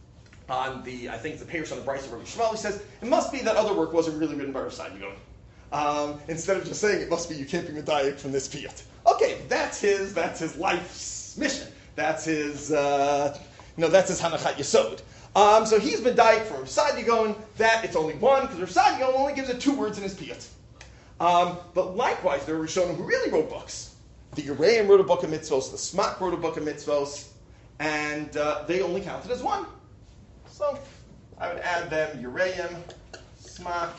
on the, I think it's the Perush on the Bryce of Rabbi Shmuel, he says, it must be that other work wasn't really written by Rav Sadia Gaon. Um, instead of just saying it must be you can't be medayik from this piyut. Okay, that's his that's his life's mission. That's his uh, you know that's his Hanachat Yesod. Um, so he's medayik from Rav Sadia Gaon that it's only one because Rav Sadia Gaon only gives it two words in his piyut. Um, but likewise, there are Rishonim who really wrote books. The Yereim wrote a book of mitzvos, the Smak wrote a book of mitzvos, and uh, they only counted as one. So I would add them, Yereim, Smak,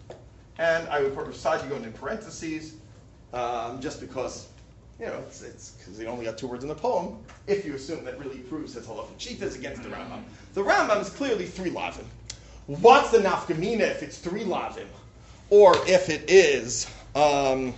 and I would put Rav Sadia Gaon in parentheses, um, just because, you know, it's because they only got two words in the poem, if you assume that really proves his halachic chief is against the Rambam. The Rambam is clearly three lavim. What's the nafkamina if it's three lavim? Or if it is... Um,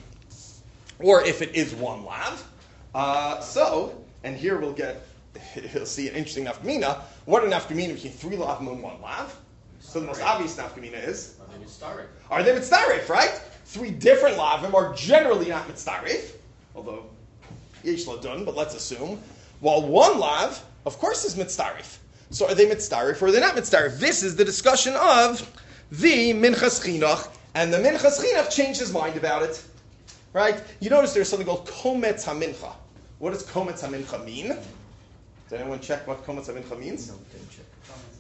Or if it is one lav. Uh, so, and here we'll get, you'll see an interesting nafkamina. What a nafkamina between three lavim and one lav? So the most obvious nafkamina is? Are they mitzaref? Are they mitzaref, right? Three different lavim are generally not mitzaref, although yesh ladun, but let's assume. While one lav, of course, is mitzaref. So are they mitzaref or are they not mitzaref? This is the discussion of the Minchas Chinuch, and the Minchas Chinuch changed his mind about it. Right? You notice there's something called Kometz HaMincha. What does Kometz HaMincha mean? Does anyone check what Kometz HaMincha means? No, don't check.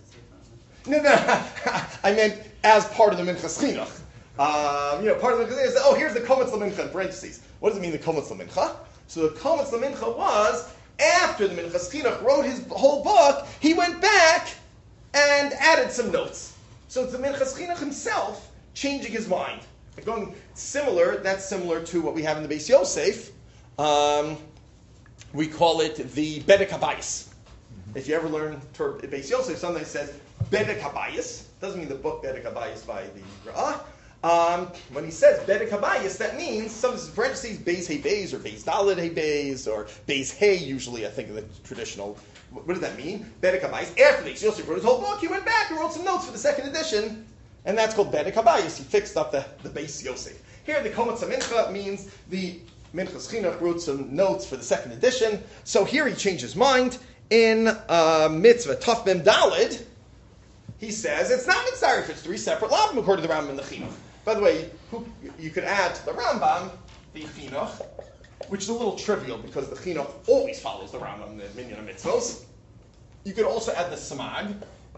No, no. I meant as part of the Minchas Chinuch. Um, you know, part of the Minchas Chinuch is, oh, here's the Kometz LaMincha in parentheses. What does it mean, the Kometz LaMincha? So the Kometz LaMincha was, after the Minchas Chinuch wrote his whole book, he went back and added some notes. So it's the Minchas Chinuch himself changing his mind. Going similar, that's similar to what we have in the Beis Yosef. Um, we call it the Bedek HaBais. If you ever learn Beis Yosef, sometimes it says Bedek Habayis. Doesn't mean the book Bedek Habayis by the Ra'ah. Um, when he says Bedek Habayis, that means some parentheses, Beis Hey Beis, or Beis Daled Hey Beis, or Beis Hey, usually, I think, in the traditional. What does that mean? Bedek Habayis. After the Yosef wrote his whole book, he went back and wrote some notes for the second edition, and that's called Bedek Habayis. He fixed up the, the Beis Yosef. Here, the Komatz HaMincha means the Minchas Chinuch wrote some notes for the second edition. So here he changed his mind. In uh, Mitzvah Taf Mem Daled, he says it's not Mitzaref, it's three separate lavim according to the Rambam and the Chinuch. By the way, who, you could add to the Rambam the Chinuch, which is a little trivial because the Chinuch always follows the Rambam, the Minyan of Mitzvos. You could also add the Smag.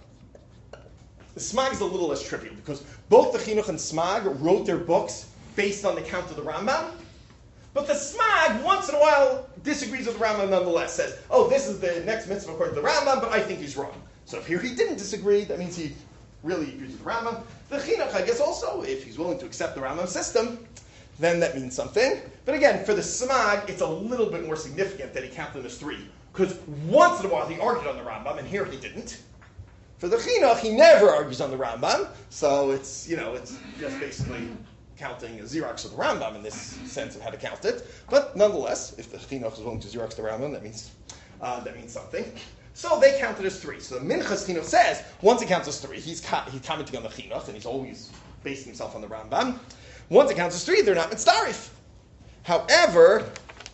The Smag is a little less trivial because both the Chinuch and Smag wrote their books based on the count of the Rambam. But the Smag, once in a while, disagrees with the Rambam nonetheless, says, oh, this is the next mitzvah according to the Rambam, but I think he's wrong. So if here he didn't disagree, that means he really agrees with the Rambam. The Chinuch, I guess also, if he's willing to accept the Rambam system, then that means something. But again, for the Smag, it's a little bit more significant that he counted them as three. Because once in a while he argued on the Rambam, and here he didn't. For the Chinuch, he never argues on the Rambam, so it's, you know, it's just basically counting a Xerox of the Rambam in this sense of how to count it. But nonetheless, if the Chinuch is willing to Xerox the Rambam, that means uh, that means something. So they counted as three. So the Minchas Chinuch says, once he counts as three, he's, co- he's commenting on the Chinuch, and he's always basing himself on the Rambam. Once it counts as three, they're not mitzdarif. However,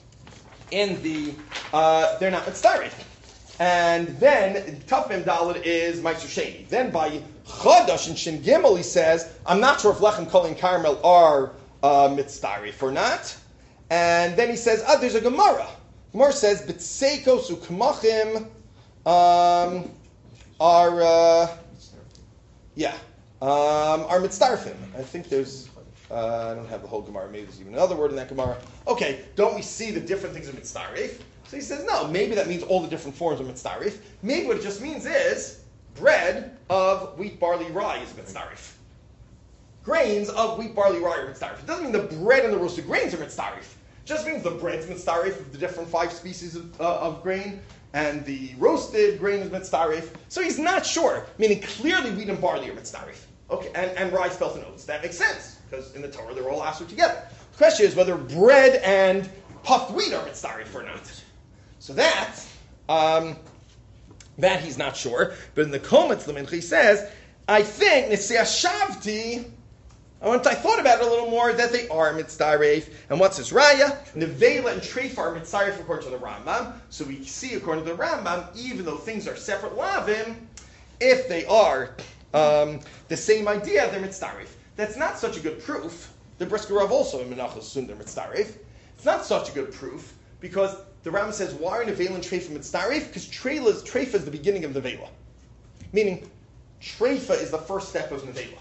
in the, uh, they're not mitzdarif. And then, Taf Mem Daled is Meiser Sheni. Then by Chodosh and Shin Gimel, he says, I'm not sure if Lechem, Kol, and Carmel are uh, mitzdarif or not. And then he says, ah, there's a Gemara. Gemara says, B'tseikos u'kmachim um, are, uh, yeah, um, are mitzdarfim. I think there's, uh, I don't have the whole Gemara. Maybe there's even another word in that Gemara. Okay, don't we see the different things of mitzdarif? So he says, no, maybe that means all the different forms of mitzdarif. Maybe what it just means is bread of wheat, barley, rye is mitzdarif. Grains of wheat, barley, rye are mitzdarif. It doesn't mean the bread and the roasted grains are mitzdarif. It just means the bread's mitzdarif of the different five species of, uh, of grain, and the roasted grain is mitzdarif. So he's not sure, meaning clearly wheat and barley are mitzdarif. Okay, and, and rye, spelt, and oats. That makes sense, because in the Torah they're all asur together. The question is whether bread and puffed wheat are mitzdarif or not. So that, um, that he's not sure. But in the Kometz L'mincha he says, I think, Nitzia Shavti, once I thought about it a little more, that they are mitzdarif. And what's his raya? Nevela and Treifa are mitzdarif according to the Rambam. So we see, according to the Rambam, even though things are separate lavim, if they are um, the same idea, they're mitzdarif. That's not such a good proof. The Brisker Rav also in Menachos assumed they're mitzdarif. It's not such a good proof because the Rambam says, why are Nevela and Treifa mitzdarif? Because Treifa is the beginning of Nevela. Meaning, Treifa is the first step of Nevela.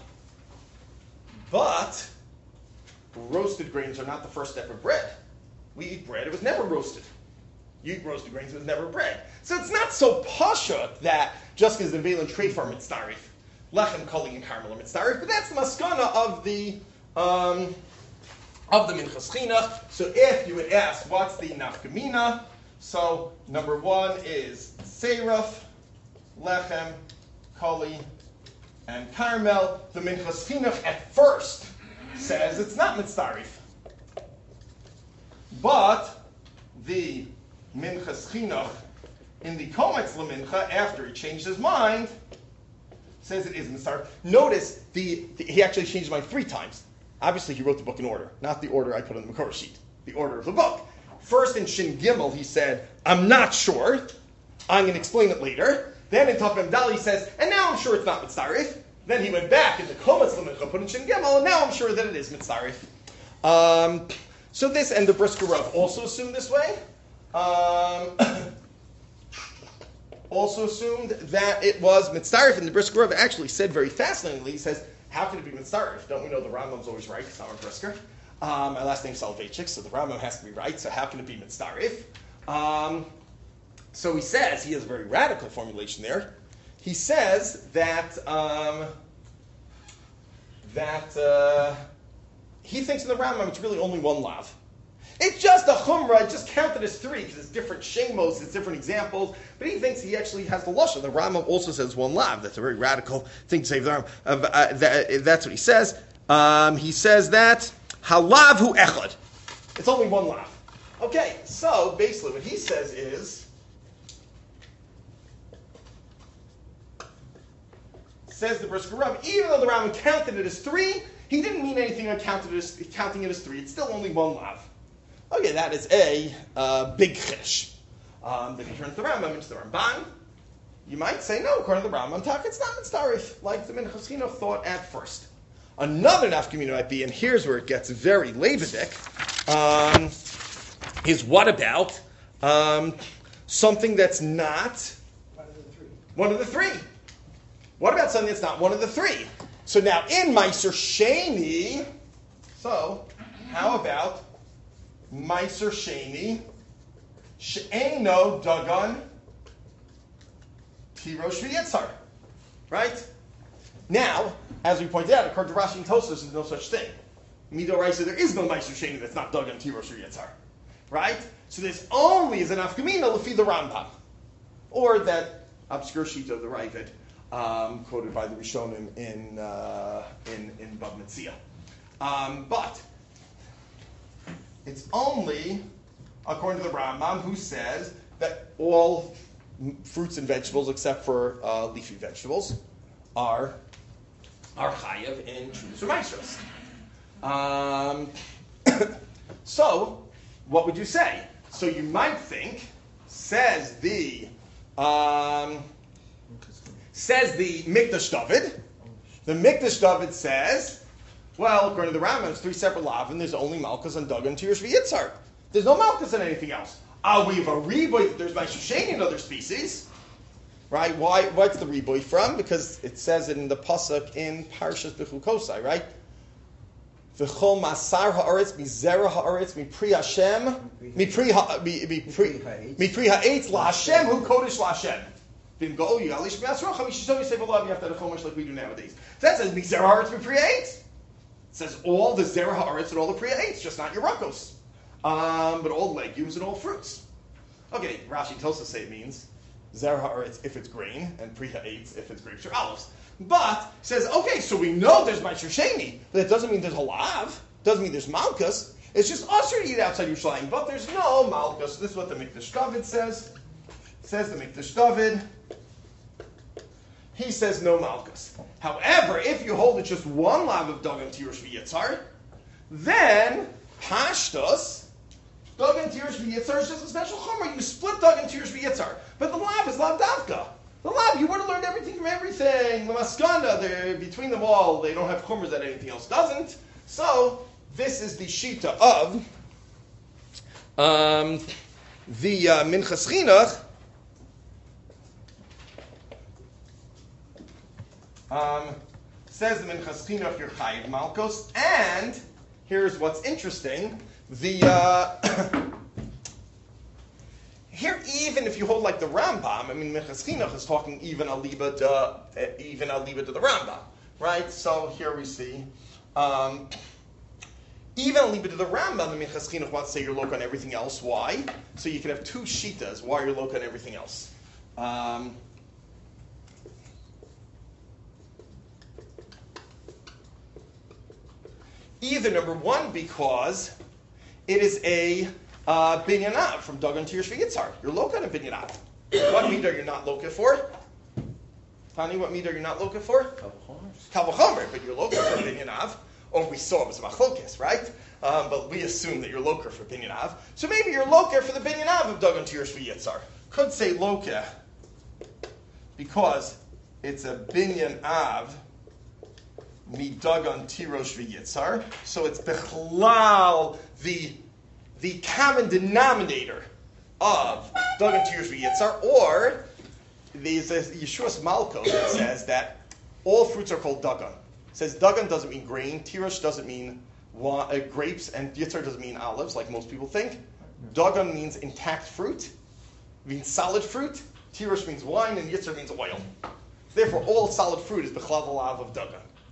But roasted grains are not the first step of bread. We eat bread, it was never roasted. You eat roasted grains, it was never bread. So it's not so pashut that just because Nevela and Treifa are mitzdarif, Lechem, Koli, and Carmel are mitzdarif, but that's the maskana of the um, of the Minchas Chinuch. So if you would ask, what's the nafkamina? So number one is Seraph, Lechem, Koli, and Carmel. The Minchas Chinuch at first says it's not mitzdarif. But the Minchas Chinuch in the Kometz L'mincha, after he changed his mind, says it is mitzdarif. Notice the, the he actually changed his mind three times. Obviously, he wrote the book in order, not the order I put on the Makor sheet, the order of the book. First, in Shin Gimel, he said, I'm not sure. I'm going to explain it later. Then in Taf Mem Daled, he says, and now I'm sure it's not mitzdarif. Then he went back in the Kometz L'mincha, put in Shin Gimel, and now I'm sure that it is mitzdarif. Um, so this, and the Brisker Rav also assumed this way. Um, also assumed that it was mitzdarif, and the Brisker Rav actually said very fascinatingly, he says, how can it be mitzdarif? Don't we know the Rambam's always right? It's not our Brisker. Um, my last name's Soloveitchik, so the Rambam has to be right, so how can it be mitzdarif? Um, so he says, he has a very radical formulation there. He says that um, that uh, he thinks in the Rambam it's really only one lav. It's just a chumrah, it just counted as three, because it's different shemos, it's different examples, but he thinks he actually has the lashon. The Rambam also says one lav. That's a very radical thing to say for the Rambam. Uh, uh, that, that's what he says. Um, he says that, halav hu echad. It's only one lav. Okay, so basically what he says is, says the Brisker Rav, even though the Rambam counted it as three, he didn't mean anything on counted it as, counting it as three. It's still only one lav. Okay, that is a uh, big chish. Um, then he turns the Rambam into the Ramban. You might say, no, according to the Rambam, tak, it's not mitzdarif, like the Minchas Chinuch thought at first. Another nafkamina might be, and here's where it gets very levidik, um, is what about um, something that's not One of the three. one of the three? What about something that's not one of the three? So now in Meiser Sheni, so how about Meiser Sheni, She'eno Dagan Tirosh V'Yitzhar, right? Now, as we pointed out, according to Rashi and Tosfos, there's no such thing. Midoraisa, there is no Meiser Sheni that's not Dagan Tirosh V'Yitzhar, right? So this only is an Afkamina Lefi the Rambam, or that obscure sheet of the Ravid, um, quoted by the Rishonim in uh, in in Bab Metzia. Um, but it's only according to the Rambam, who says that all fruits and vegetables, except for uh, leafy vegetables, are are chayav in Shus U'Maisros. Um So, what would you say? So you might think, says the um, says the Mikdash David. The Mikdash David says, well, according to the Rambam, it's three separate lav, and there's only Malchus and Dagan, Tirosh V'Yitzhar. There's no Malchus in anything else. Ah, we have a riboy. There's Meiser Sheni in other species, right? Why? What's the riboy from? Because it says it in the pasuk in Parshas Bechukosai, right? V'chol masar haaretz mizera haaretz mipri Hashem mipri ha mipri ha'etz la Hashem hu kodesh la Hashem. V'im go you alish mi'asrocha mishisov yisei v'lav you have to have a chomesh like we do nowadays. So that says mizera haaretz mipri ha'etz. It says all the zera haaretz and all the pri ha'etz, just not Yerakos. Um, but all legumes and all fruits. Okay, Rashi and Tosfos say it means zera haaretz if it's grain and pri ha'etz if it's grapes or olives. But says, okay, so we know there's Meiser Sheni, but it doesn't mean there's halav. Doesn't mean there's malchus. It's just usher to eat outside Yerushalayim, but there's no malchus. This is what the Mikdash David says. It says the Mikdash David. He says no malchus. However, if you hold it just one lav of Dagan Tirosh V'Yitzhar, then Pashtos, Dagan Tirosh V'Yitzhar is just a special chomer. You split Dagan Tirosh V'Yitzhar, but the lav is lav davka. The lab, you would have learned everything from everything. The maskana, between them all, they don't have chumras that anything else doesn't. So, this is the shita of um, the uh, Minchas Chinuch. Um, says the Minchas Chinuch, you're chayiv malkos. And, here's what's interesting. The... Uh, Here, even if you hold like the Rambam, I mean, Minchas Chinuch is talking even aliba to even aliba to the Rambam, right? So here we see, um, even aliba to the Rambam, the Minchas Chinuch wants to say you're local on everything else. Why? So you can have two shitas why you're local on everything else. Um, either number one because it is a Uh, Binyanav from Dagan Tirosh V'Yitzhar. You're loca on a Binyanav. What meat are you not loca for? Tani, what meat are you not loca for? Kal v'chomer, but you're loca for Binyanav. Or we saw it was a machlokes, right? Um, but we assume that you're loca for Binyanav. So maybe you're loca for the Binyanav of Dagan Tirosh V'Yitzhar. Could say loca because it's a Binyanav mi Dagan Tirosh V'Yitzhar. So it's bechlal the the common denominator of Dagan Tirosh V'Yitzhar, or there's a Yeshua's Malko that says that all fruits are called Dagan. It says Dagan doesn't mean grain, Tirosh doesn't mean wa- uh, grapes, and Yitzhar doesn't mean olives, like most people think. Dagan means intact fruit, means solid fruit. Tirosh means wine, and Yitzhar means oil. Therefore, all solid fruit is B'chlav Alav of Dagan.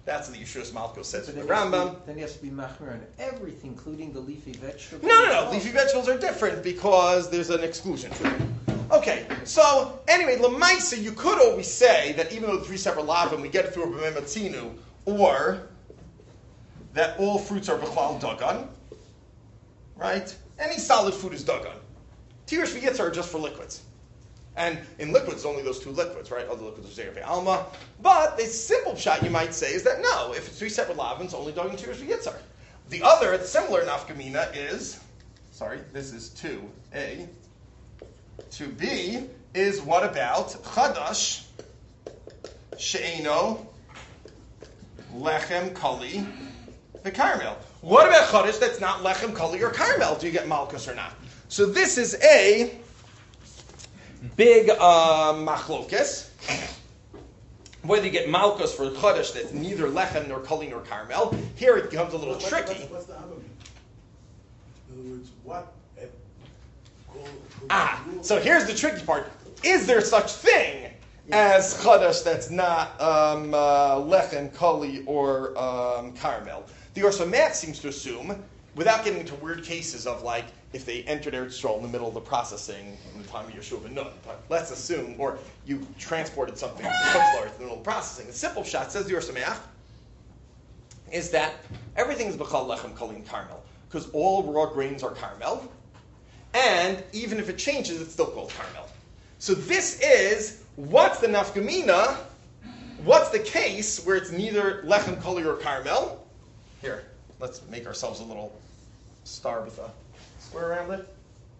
That's what the Yeshua Malkos says But in the then he has to be- Rambam. Then he has to be machmir on everything, including the leafy vegetables. No, no, no. Leafy vegetables are different because there's an exclusion to them. Okay, so anyway, Lamaisa, you could always say that even though the three separate lavim, we get it through a b'mematzinu, or that all fruits are b'chlal dagan, right? Any solid food is dagan. Tirish v'yitzar are just for liquids. And in liquids, only those two liquids, right? Other liquids are Zeir Alma. But the simple shot you might say is that no, if it's three separate lavins, it's only dagan Tirish v'yitzar. The other, the similar nafkamina is, sorry, this is two A. two B is what about chadash she'eno lechem kali v'karmel? What about chadash that's not lechem kali or karmel? Do you get malchus or not? So this is a big uh, machlokes. Whether you get malchus for chadash that's neither lechem nor kali nor karmel. Here it becomes a little What- tricky. What's, what's the other mean? In other words, what? eh, call- call- Ah, rule- so here's the tricky part. Is there such thing as chadash that's not um, uh, lechem, kali, or um, caramel? The Or Sameach seems to assume, without getting into weird cases of like if they entered Eretz Yisrael in the middle of the processing in the time of Yeshua ben Nun, but let's assume, or you transported something to Chutzlar in the middle of the processing. The simple shot, says the Or Sameach, is that everything is b'chal lechem, kali, and caramel, because all raw grains are caramel. And even if it changes, it's still called caramel. So this is, what's the nafkamina? What's the case where it's neither lechem, kali, or caramel? Here, let's make ourselves a little star with a square around it.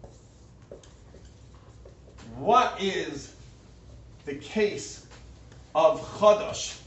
What is the case of chadash,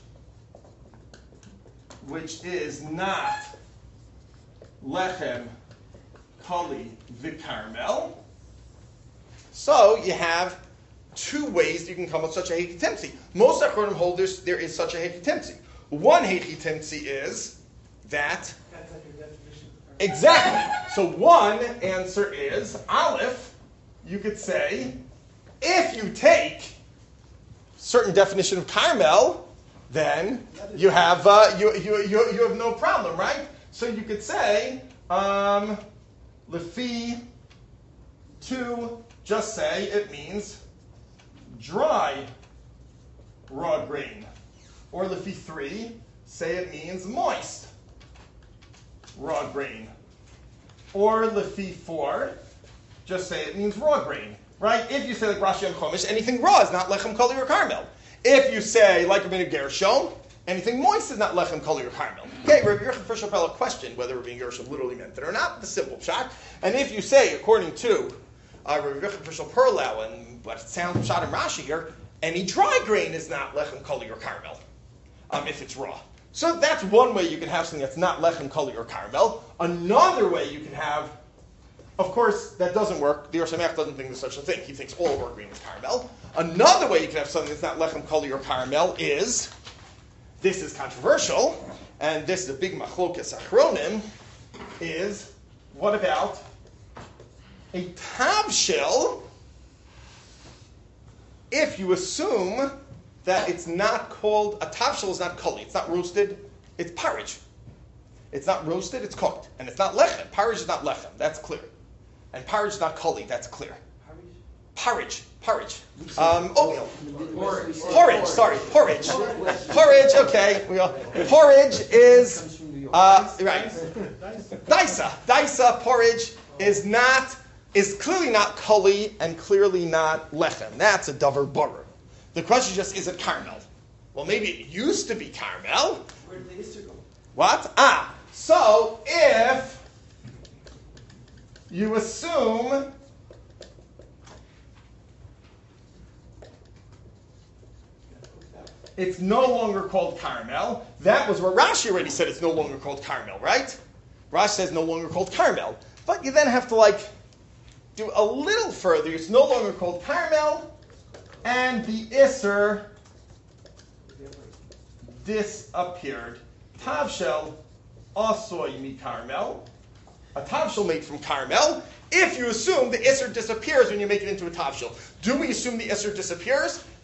which is not lechem, kali, v'karmel? So you have two ways you can come with such a hechitimtzi. Most achronim holders, there is such a hechitimtzi. One hechitimtzi is that That's like your definition. exactly. So one answer is aleph. You could say if you take certain definition of caramel, then you have uh, you, you you you have no problem, right? So you could say um, lefi two. Just say it means dry raw grain, or lefi three. Say it means moist raw grain, or lefi four. Just say it means raw grain, right? If you say like Rashi and Chumash, anything raw is not lechem, kali, or caramel. If you say like Rabbeinu Gershom, anything moist is not lechem, kali, or caramel. Okay, Rabbi Yochanan Fisher Pella questioned whether Rabbeinu Gershom literally meant it or not. The simple shot. And if you say, according to uh, Rabbi Yochanan Fisher Perlau, and what sounds shot in Rashi here, any dry grain is not lechem, kali, or caramel, um, if it's raw. So that's one way you can have something that's not lechem, kali, or caramel. Another way you can have, of course, that doesn't work. The Or Sameach doesn't think there's such a thing. He thinks all raw grain is caramel. Another way you can have something that's not lechem, kali, or caramel is, this is controversial, and this is a big machlokas achronim, is, what about a tavshil if you assume that it's not called, a tavshil is not kali, it's not roasted, it's porridge. It's not roasted, it's cooked. And it's not lechem. Porridge is not lechem, that's clear. And porridge is not kali, that's clear. Porridge, porridge. Um, oatmeal. Porridge. Porridge, sorry, porridge. Porridge, okay. We all, porridge is, uh, right. Daisa, daisa, porridge is not, is clearly not kali and clearly not lechem. That's a davar barer. The question is just, is it caramel? Well, maybe it used to be caramel. Where did the Easter go? What? Ah, so if you assume it's no longer called caramel, that was where Rashi already said it's no longer called caramel, right? Rashi says no longer called caramel. But you then have to like do a little further. It's no longer called caramel, and the Isser disappeared. Tavshel asoy mi caramel. A tavshel made from caramel. If you assume the Isser disappears when you make it into a tavshel. Do we assume the Isser disappears?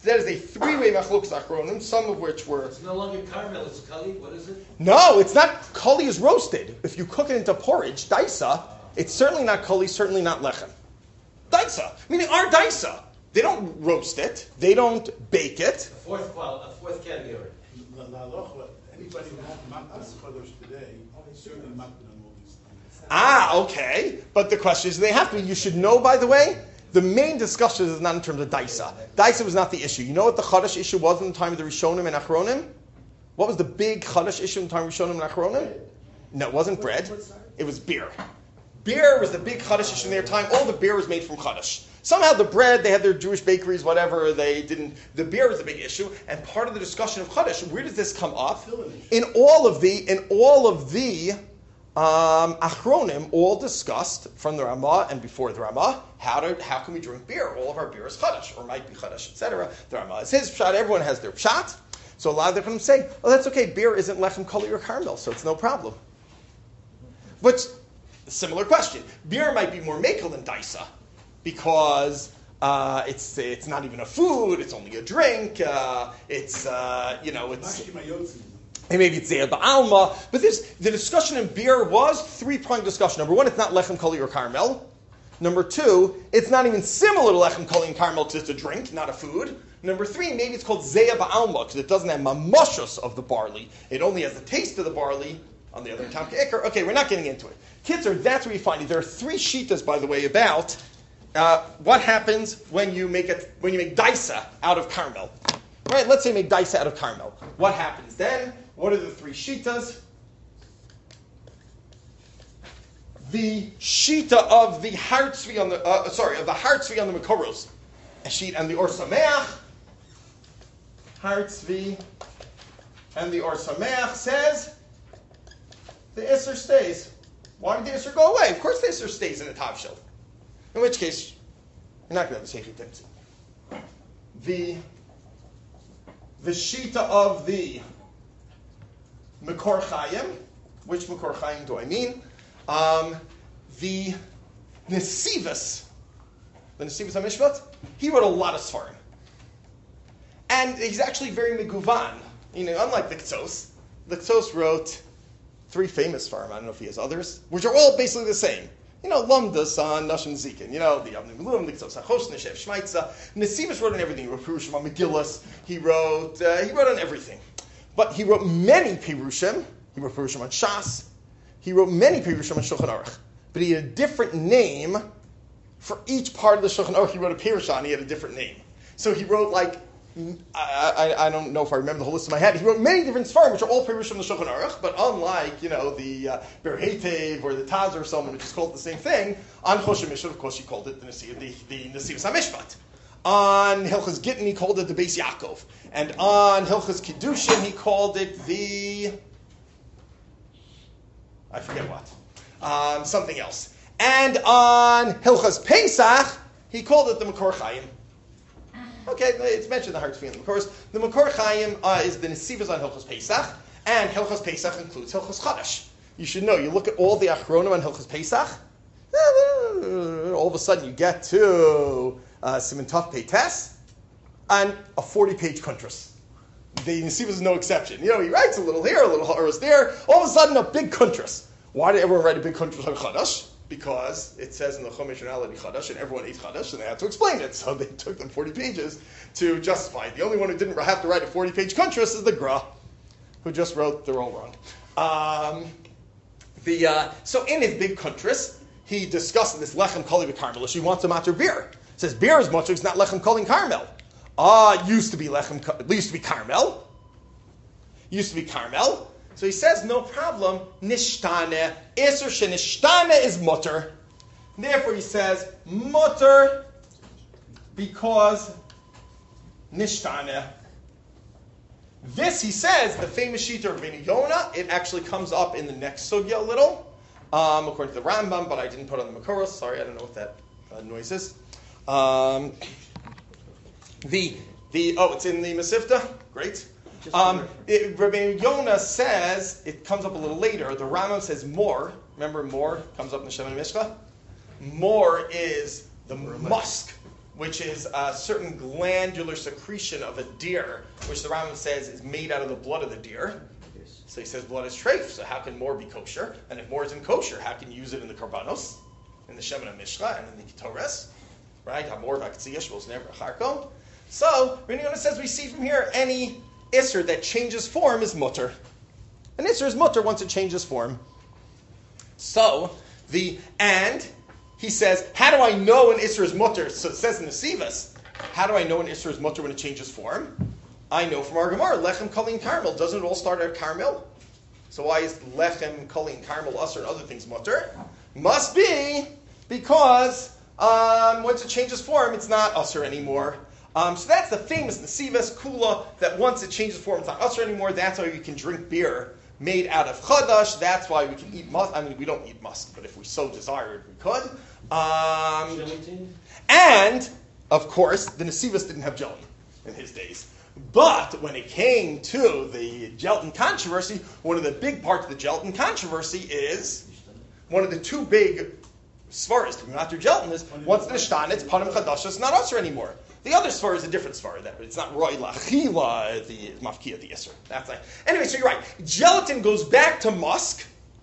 that is a three-way machlokes achronim, some of which were... It's no longer caramel, it's kali. What is it? No, it's not. Kali is roasted. If you cook it into porridge, daisa, it's certainly not kali, certainly not lechem. Daisa, meaning our daisa. They don't roast it. They don't bake it. A fourth qual, a fourth category. La- la- la- Anybody who had matnas chodesh today, certainly matnas on all these things. Ah, okay. But the question is, they have to. You should know, by the way, the main discussion is not in terms of daisa. Daisa was not the issue. You know what the chadash issue was in the time of the Rishonim and Achronim? What was the big chadash issue in the time of Rishonim and Achronim? No, it wasn't bread. It was beer. Beer was the big chadash issue in their time. All the beer was made from chadash. Somehow the bread, they had their Jewish bakeries, whatever, they didn't, the beer was the big issue, and part of the discussion of Chadash, where does this come up? In all of the, in all of the um, Achronim, all discussed from the Ramah and before the Ramah, how to, how can we drink beer? All of our beer is Chadash, or might be Chadash, et cetera. The Ramah is his pshat, everyone has their pshat, so a lot of the Achronim say, oh, that's okay, beer isn't lechem kali or caramel, so it's no problem. But, similar question, beer might be more makel than daisa, because uh, it's it's not even a food, it's only a drink, uh, it's, uh, you know, it's... And maybe it's Zeya Ba'alma. But this, the discussion in beer was three-pronged discussion. Number one, it's not lechem kali or caramel. Number two, it's not even similar to lechem kali and caramel because it's a drink, not a food. Number three, maybe it's called Zeya Ba'alma because it doesn't have mamoshus of the barley. It only has the taste of the barley. On the other hand, Tam Ke'ikar. Okay, we're not getting into it. Kitzer, that's where you find it. There are three shitas, by the way, about... Uh, what happens when you make it when you make daisa out of caramel? Right? Let's say you make daisa out of caramel. What happens then? What are the three shitas? The shita of the hartzvi on the uh, sorry of the hartzvi on the makoros, a sheet and the or sameach. Hartzvi and the or sameach says the iser stays. Why did the iser go away? Of course, the iser stays in the tavshil. In which case, you're not going to have the Seichei Timtzi. The the shita of the Mekor Chayim, which Mekor Chayim do I mean? Um, the Nesivus, the Nesivus HaMishpat, he wrote a lot of Sfarim. And he's actually very meguvan. You know, unlike the Ktsos. The Ktsos wrote three famous Sfarim, I don't know if he has others, which are all basically the same. You know, Lamdas on Nashon Zikin. You know, the Yavnim Melum, the Ktsos HaChosh, Neshev Shmaitza. Nesivus wrote on everything. He wrote Pirushim on Megillas. He wrote, uh, he wrote on everything. But he wrote many Pirushim. He wrote Pirushim on Shas. He wrote many Pirushim on Shulchan Aruch. But he had a different name for each part of the Shulchan Aruch. He wrote a Pirush on, he had a different name. So he wrote like, I, I, I don't know if I remember the whole list in my head. He wrote many different Sfarim, which are all Pirushim on the Shulchan Aruch, but unlike, you know, the uh, Ber Heitev or the Taz or someone, which is called the same thing, on Choshen Mishpat, of course, he called it the Nesivus the, the Nesivus HaMishpat. On Hilchas Gittin, he called it the Beis Yaakov. And on Hilchas Kiddushin, he called it the... I forget what. Um, something else. And on Hilchas Pesach, he called it the Mekor Chayim. Okay, it's mentioned the Hartzvi and the Mekoros. The Mekor Chayim uh, is the Nesivus on Hilchas Pesach, and Hilchas Pesach includes Hilchas Chadash. You should know, you look at all the Achronim on Hilchas Pesach, all of a sudden you get to uh, Siman Tov Peites, and a forty-page kuntras. The Nesivus is no exception. You know, he writes a little here, a little Ha'aros there, all of a sudden a big kuntras. Why did everyone write a big kuntras on Chadash? Because it says in the Chumash reality Chadash, and everyone ate Chadash, and they had to explain it. So they took them forty pages to justify it. The only one who didn't have to write a forty-page kuntras is the Gra, who just wrote, they're all wrong. Um, the uh, So in his big kuntras, he discussed this lechem kali with caramel. He wants to matter beer. He says beer is much, it's not lechem kali and caramel. Ah, it used to be lechem, it used to be caramel. Used to be caramel. So he says, no problem, nishtane, iser she nishtane is mutter. Therefore he says, mutter, because nishtane. This, he says, the famous shita of Rabbeinu Yonah, it actually comes up in the next sugya a little, um, according to the Rambam, but I didn't put on the Makoros. Sorry, I don't know what that uh, noise is. Um, the, the, oh, it's in the Masifta? Great. Um, it, Rabbeinu Yonah says, it comes up a little later, the Rambam says more, remember more, comes up in the Shemini Mishcha? More is the musk, which is a certain glandular secretion of a deer, which the Rambam says is made out of the blood of the deer. Yes. So he says blood is treif, so how can more be kosher? And if more isn't kosher, how can you use it in the karbanos, in the Shemana Mishcha, and in the Ketores? Right? Hamor v'aktsiyash was never charko. So, Rabbi Yonah says we see from here any isser that changes form is mutter. An isser is mutter once it changes form. So, the, and he says, how do I know an isser is mutter? So it says in the Sivas, how do I know an isser is mutter when it changes form? I know from our Gemara, lechem, kali, carmel. Doesn't it all start at carmel? So why is lechem, kali, and carmel, usser, and other things mutter? Must be because um, once it changes form, it's not usser anymore. Um, so that's the famous Nesivas Kula, that once it changes form, it's not usser anymore. That's why you can drink beer made out of chadash. That's why we can eat musk. I mean, we don't eat musk, but if we so desired, we could. Um, Gelatin? and, of course, the Nesivas didn't have gelatin in his days. But when it came to the gelatin controversy, one of the big parts of the gelatin controversy is one of the two big svaras to not do gelatin is once the nishtan, it's panim chadash, it's not usher anymore. The other svara is a different svara. That it's not roi lachila, the mafkia, the isser. That's like anyway. So you're right. Gelatin goes back to musk.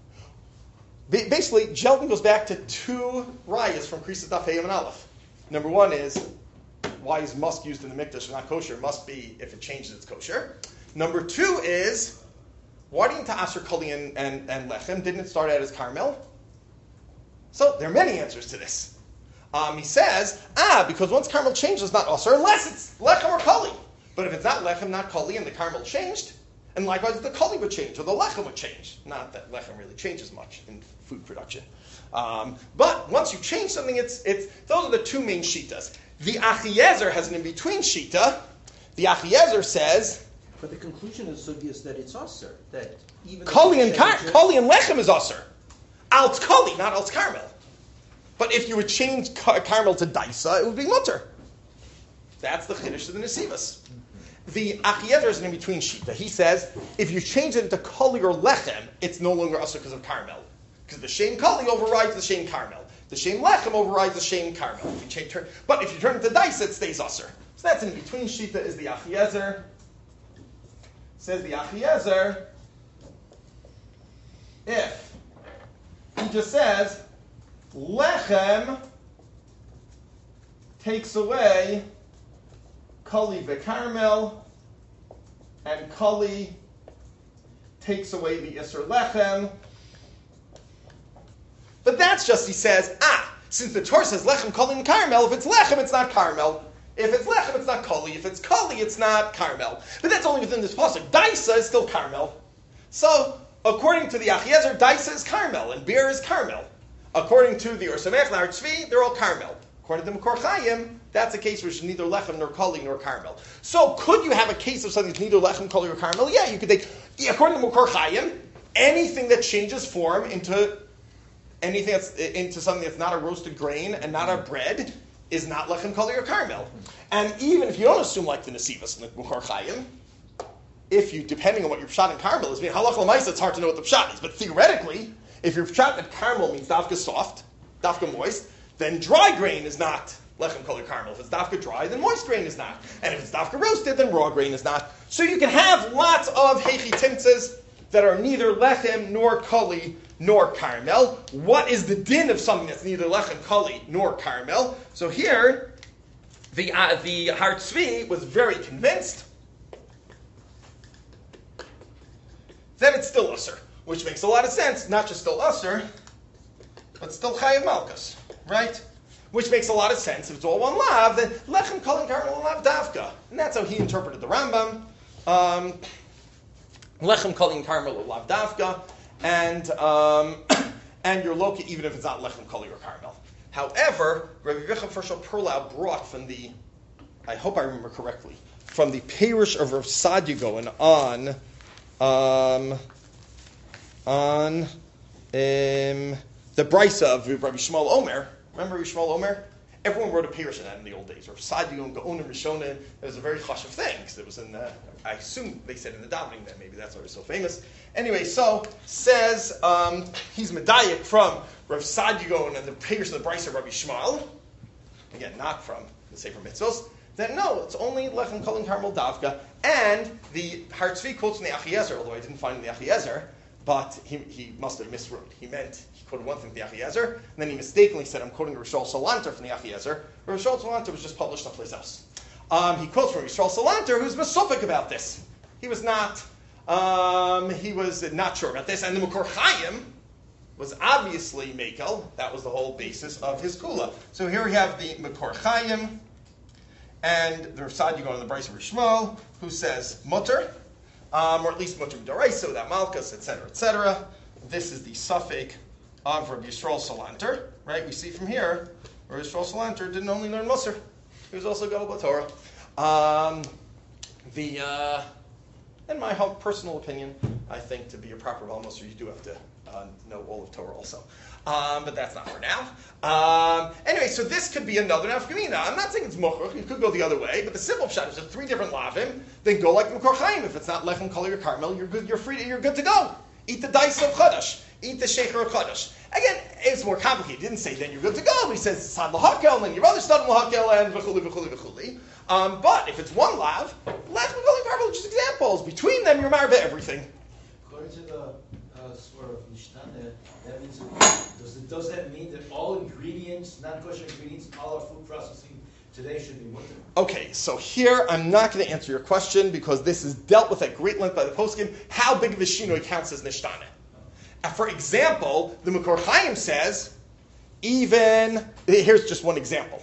Ba- basically, gelatin goes back to two rayas from Krisis Daf Hey and Aleph. Number one is why is musk used in the mikdash and not kosher? It must be if it changes, it's kosher. Number two is why didn't Ta'asher Kali and, and, and lechem? Didn't it start out as carmel? So there are many answers to this. Um, he says, ah, because once carmel changes, it's not usher unless it's lechem or kali. But if it's not lechem, not kali, and the carmel changed, and likewise the kali would change or the lechem would change. Not that lechem really changes much in food production. Um, but once you change something, it's it's those are the two main shitas. The Achiezer has an in-between shita. The Achiezer says, but the conclusion is obvious that it's usher, that even kali and car- changes- kali and lechem is usher. Alt kali, not alt carmel. But if you would change car- carmel to daisa, it would be mutter. That's the chiddush of the Nesivas. The Achiezer is an in-between shita. He says, if you change it into kali or lechem, it's no longer usher because of carmel. Because the shem kali overrides the shem carmel. The shem lechem overrides the shem carmel. If you change, turn, but if you turn it to daisa, it stays usher. So that's an in-between shita is the Achiezer. Says the Achiezer, if he just says, lechem takes away kali v'karmel, and kali takes away the isser lechem. But that's just, he says, ah, since the Torah says lechem, kali, and carmel, if it's lechem, it's not carmel. If it's lechem, it's not kali. If it's kali, it's not carmel. But that's only within this pasuk. Daisa is still carmel. So, according to the Achiezer, daisa is carmel, and beer is carmel. According to the Or Samech and Har Tzvi, they're all carmel. According to the Makor Chaim, that's a case which is neither lechem nor kali nor carmel. So could you have a case of something that's neither lechem, kali, or carmel? Yeah, you could take, according to the Makor Chaim, anything that changes form into anything that's into something that's not a roasted grain and not a bread is not lechem, kali, or carmel. And even if you don't assume like the Nesivas and the Makor Chaim, if you, depending on what your pshat in carmel is, I mean, halach l'maisa, it's hard to know what the pshat is, but theoretically, if your pshat that carmel means dafka soft, dafka moist, then dry grain is not lechem, kali, carmel. If it's dafka dry, then moist grain is not. And if it's dafka roasted, then raw grain is not. So you can have lots of heichi timtzas that are neither lechem, nor kali, nor carmel. What is the din of something that's neither lechem, kali, nor carmel? So here, the, uh, the Har Tzvi was very convinced that it's still usher. Which makes a lot of sense, not just still usher, but still chayav malchus, right? Which makes a lot of sense. If it's all one lav, then lechem, kol, and carmel, lav davka. And that's how he interpreted the Rambam. Um, lechem, kol, and carmel, lav davka. And, um, and your loka, even if it's not lechem, kol, or carmel. However, Rabbi Yechanan Fershel Perlau brought from the, I hope I remember correctly, from the Parish of Rav Sadia Gaon on, um, on um, the Brisa of Rabbi Shmuel Omer. Remember Rabbi Shmuel Omer? Everyone wrote a parish in that in the old days. Or Sadio and Gaon and Rishona. It was a very chashuv thing because it was in the, I assume they said in the davening that maybe that's why it was so famous. Anyway, so says um, he's medayik from Rav Sadio and the parish of the Brisa of Rabbi Shmuel. Again, not from the Sefer Mitzvos, then no, it's only lechem kol and karmel davka. And the Har Tzvi quotes from the Achiezer, although I didn't find it in the Achiezer, but he, he must have miswrote. He meant, he quoted one thing from the Achiezer, and then he mistakenly said, I'm quoting Rishol Salanter from the Achiezer. Rishol Salanter was just published someplace else. Um, he quotes from Rishol Salanter, who's mesophic about this. He was not, um, he was not sure about this. And the Makor Chaim was obviously Mekel. That was the whole basis of his Kula. So here we have the Makor Chaim, and the Rasad, you go on the Bryce of Rishmo, who says Mutter, um, or at least Mutter D'Oraisa without Malchus, et cetera, et cetera. This is the suffix of Rabbi Yisrael Salanter, right? We see from here, Rabbi Yisrael Salanter didn't only learn Musar, he was also Gadol B'Torah. Um, the, uh, in my hum- personal opinion, I think to be a proper Baal Musar, you do have to uh, know all of Torah also. Um, but that's not for now. Um, anyway, so this could be another nafkamina. I'm not saying it's mochuch. You could go the other way, but the simple pshat is there's three different lavim. Then go like Makor Chaim. If it's not lechem kol or karmel, you're good. You're free. To, you're good to go. Eat the dice of chadash. Eat the shecher of chadash. Again, it's more complicated. He didn't say then you're good to go. He says sad lahakel, and then your other stud lahakel, and v'chuli v'chuli v'chuli. Um, but if it's one lav, lechem kol and karmel are just examples. Between them, you're married to everything. According to the uh, Svar of Nishtane, that means it, does, it, does that mean that all ingredients, non-kosher ingredients, all our food processing today should be mutter? Okay, so here I'm not going to answer your question because this is dealt with at great length by the poskim. How big of a shinoi counts as nishtane? Uh, for example, the Makor Chaim says, even here's just one example.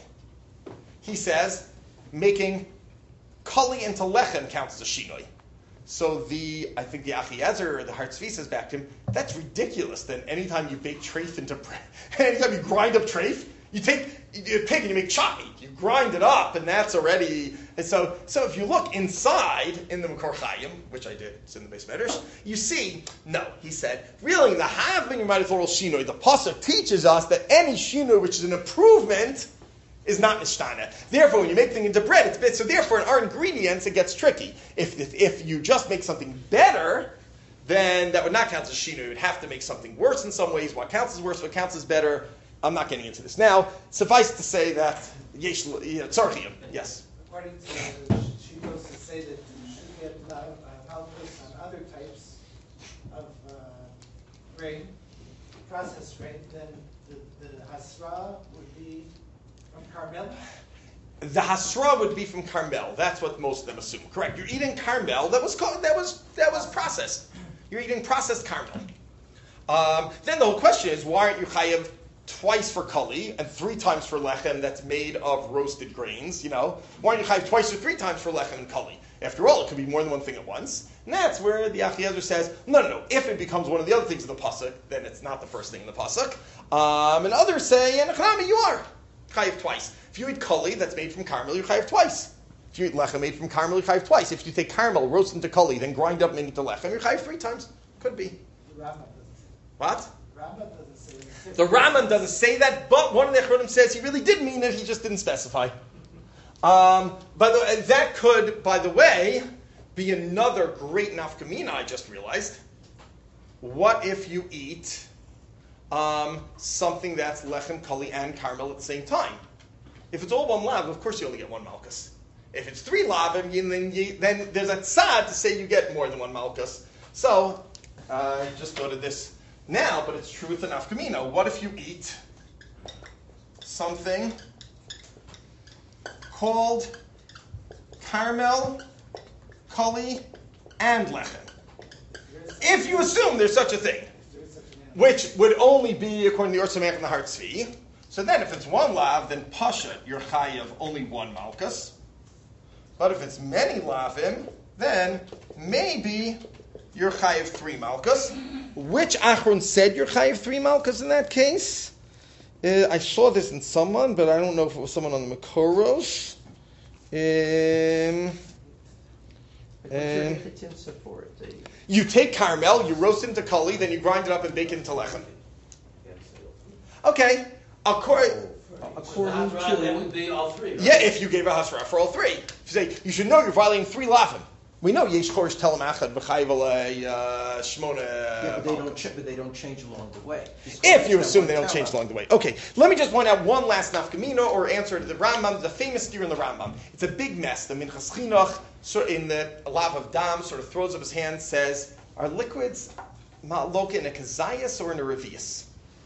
He says making kali into lechem counts as shinoi. So the, I think the Achiezer or the Har Tzvi says back to him, that's ridiculous. Then anytime you bake treif into bread, anytime you grind up treif, you take you pig and you make chop meat. You grind it up, and that's already. And so, so if you look inside in the Makor Chaim, which I did, it's in the base medrash, you see, no, he said, really, the having your might oral shinoi, the pasuk teaches us that any shinoi which is an improvement is not nishtana. Therefore, when you make things into bread, it's bit. So therefore, in our ingredients, it gets tricky. If, if if you just make something better, then that would not count as shinu. You would have to make something worse in some ways. What counts as worse, what counts as better. I'm not getting into this now. Suffice to say that yesh tzarchiyim. Yes. According to the Shitos, to say that you should get uh, malchus on other types of uh, grain, processed grain, then the, the hasra would be from Carmel? The hasra would be from Carmel. That's what most of them assume. Correct. You're eating Carmel. That was called, that was that was processed. You're eating processed Carmel. Um, then the whole question is, why aren't you chayav twice for kali and three times for lechem that's made of roasted grains? You know, why aren't you chayav twice or three times for lechem and kali? After all, it could be more than one thing at once. And that's where the Achiezer says, no, no, no. If it becomes one of the other things in the pasuk, then it's not the first thing in the pasuk. Um, and others say, and Echanami, you are chayiv twice. If you eat kali that's made from Carmel, you're chayiv twice. If you eat lechem made from Carmel, you're chayiv twice. If you take Carmel, roast into kali, then grind up and make it to lechem, you're chayiv three times. Could be. The Rambam doesn't say What? that. Rambam doesn't say that. The Rambam doesn't say that, but one of the Echronim says he really did mean it, he just didn't specify. Um, by the, that could, by the way, be another great nafkamina I just realized. What if you eat um, something that's lechem, kali, and Carmel at the same time? If it's all one lav, of course you only get one malchus. If it's three lavim, then, you, then there's a tzad to say you get more than one malchus. So, uh, I just thought of this now, but it's true with the nafkamina. What if you eat something called Carmel, kali, and lechem? If you assume there's such a thing, which would only be according to the Orsamach and the Har Tzvi. So then if it's one lav, then pasha, you're chayav only one malchus. But if it's many lavim, then maybe you're chayav three malchus. Which Achron said you're chayav three malchus in that case? Uh, I saw this in someone, but I don't know if it was someone on the Makoros. Um, um, you take Carmel, you roast it into kali, then you grind it up and bake it into lechem. Okay. According, according so to that would be all three. Right? Yeah, if you gave a hasra for all three. You say you should know you're violating three lavim. We know yesh chorish telem achad b'chayiv alei shmona. Yeah, but they don't, ch- but they don't change along the way. If you assume they don't change along the way. Okay, let me just point out one last nafkamina or answer to the Rambam, the famous steer in the Rambam. It's a big mess. The Minchas Chinuch, so in the Lav of Dam, sort of throws up his hand, says, are liquids ma'aloka in a kazayas or in a revius?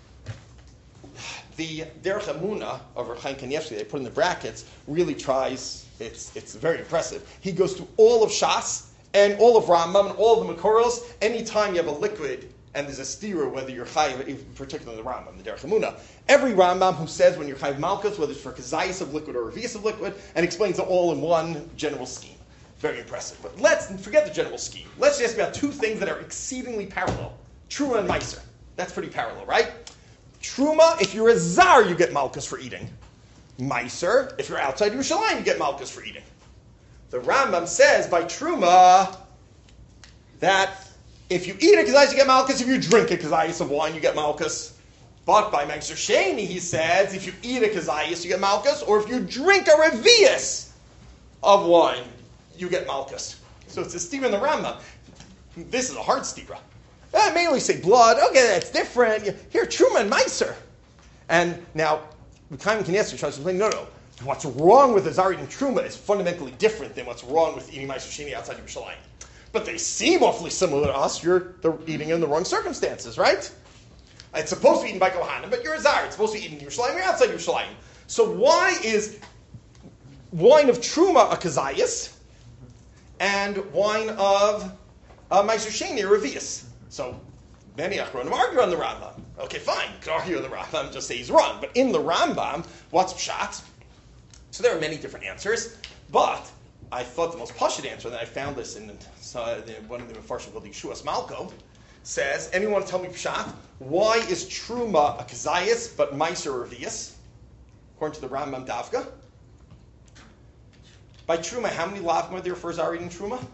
The Derech Emunah of Rav Chaim Kanievsky, they put in the brackets, really tries, it's it's very impressive. He goes through all of Shas and all of Rambam and all of the Makoros. Anytime you have a liquid and there's a stira, whether you're chayiv, particularly the Rambam, the Derech Emunah, every Rambam who says when you're chayiv malchus, whether it's for kazayas of liquid or revius of liquid, and explains it all in one general scheme. Very impressive. But let's forget the general scheme. Let's just ask about two things that are exceedingly parallel. Truma and Meiser. That's pretty parallel, right? Truma, if you're a zar, you get malchus for eating. Meiser, if you're outside Yerushalayim, you get malchus for eating. The Rambam says by Truma that if you eat a kazayis, you get malchus. If you drink a kazayis of wine, you get malchus. But by Meiser Sheni, he says, if you eat a kazayis, you get malchus. Or if you drink a revius of wine, you get malchus. So it's a stira in the Rambam. This is a hard stira. I mainly say blood. Okay, that's different. Here, Truma and Meiser. And now, Chaim Kanievsky tries to explain, no, no. What's wrong with Azar eating Truma is fundamentally different than what's wrong with eating Meiser Sheni outside Yerushalayim. But they seem awfully similar to us. You're eating in the wrong circumstances, right? It's supposed to be eaten by Kohanim, but you're Azar. It's supposed to be eaten in Yerushalayim. You're outside Yerushalayim. So why is wine of Truma a kazayas and wine of uh, Meiser Sheni a revius? So many Achronim argue on the Rambam. Okay, fine, you can argue on the Rambam, just say he's wrong. But in the Rambam, what's pshat? So there are many different answers, but I thought the most pashut answer, and I found this in uh, one of the Mefarshim called Yeshuas Malko, says, anyone want to tell me pshat? Why is Truma a kazayas, but Meiser revius? According to the Rambam Davka. By Truma, how many lavim are there for Zar eating Truma?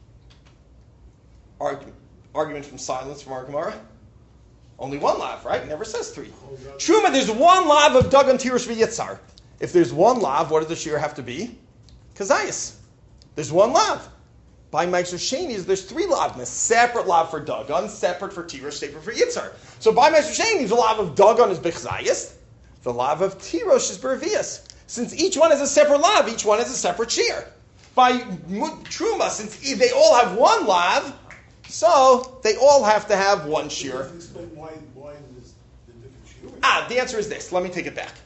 Argument. Argument from silence from our Gemara. Only one lav, right? It never says three. Truma, there's one lav of Dagan Tirush v'Yitzar. If there's one lav, what does the shear have to be? Kazayas. There's one lav. By Meiser Sheni, there's three lavnas. Separate lav for Dagan, separate for Tirush, separate for Yitzar. So by Meiser Sheni, the lav of Dagan is b'Chazayas. The lav of Tirush is b'Revius. Since each one is a separate lav, each one is a separate shear. By Truma, since they all have one lav, so they all have to have one shear. Explain why, why is the different shear? Ah, the answer is this. Let me take it back.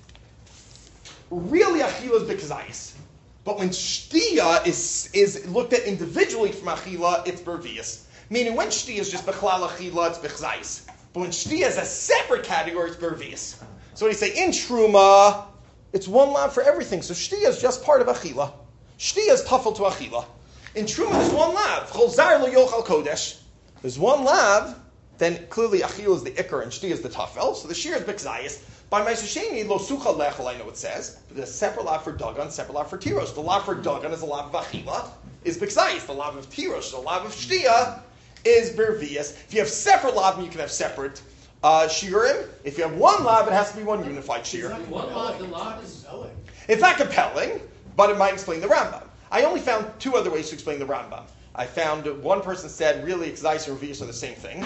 Really, achila is b'kazayis. But when shtiya is, is looked at individually from achila, it's bervius. Meaning when shtiya is just b'chlal achila, it's b'chazayis. But when shtiya is a separate category, it's bervius. So when you say in truma, it's one lav for everything. So shtiya is just part of achila. Shtiya is tafel to achila. In Truma, there's one lav. Cholzar lo yochal kodesh. There's one lav. Then clearly achil is the ikar and shti is the tafel. So the shear is b'kzayis. By Meiser Sheni, lo sucha lechel, I know it says. But there's a separate lav for dagan, separate lav for tirosh. The lav for dagan is a lav of achila, is b'kzayis. The lav of tirosh, the lav of shtiya, is bervias. If you have separate lav, you can have separate uh, shiurim. If you have one lav, it has to be one unified shear. One lav, the lav is It's not compelling, but it might explain the Rambam. I only found two other ways to explain the Rambam. I found one person said, really, Exais and Revius are the same thing.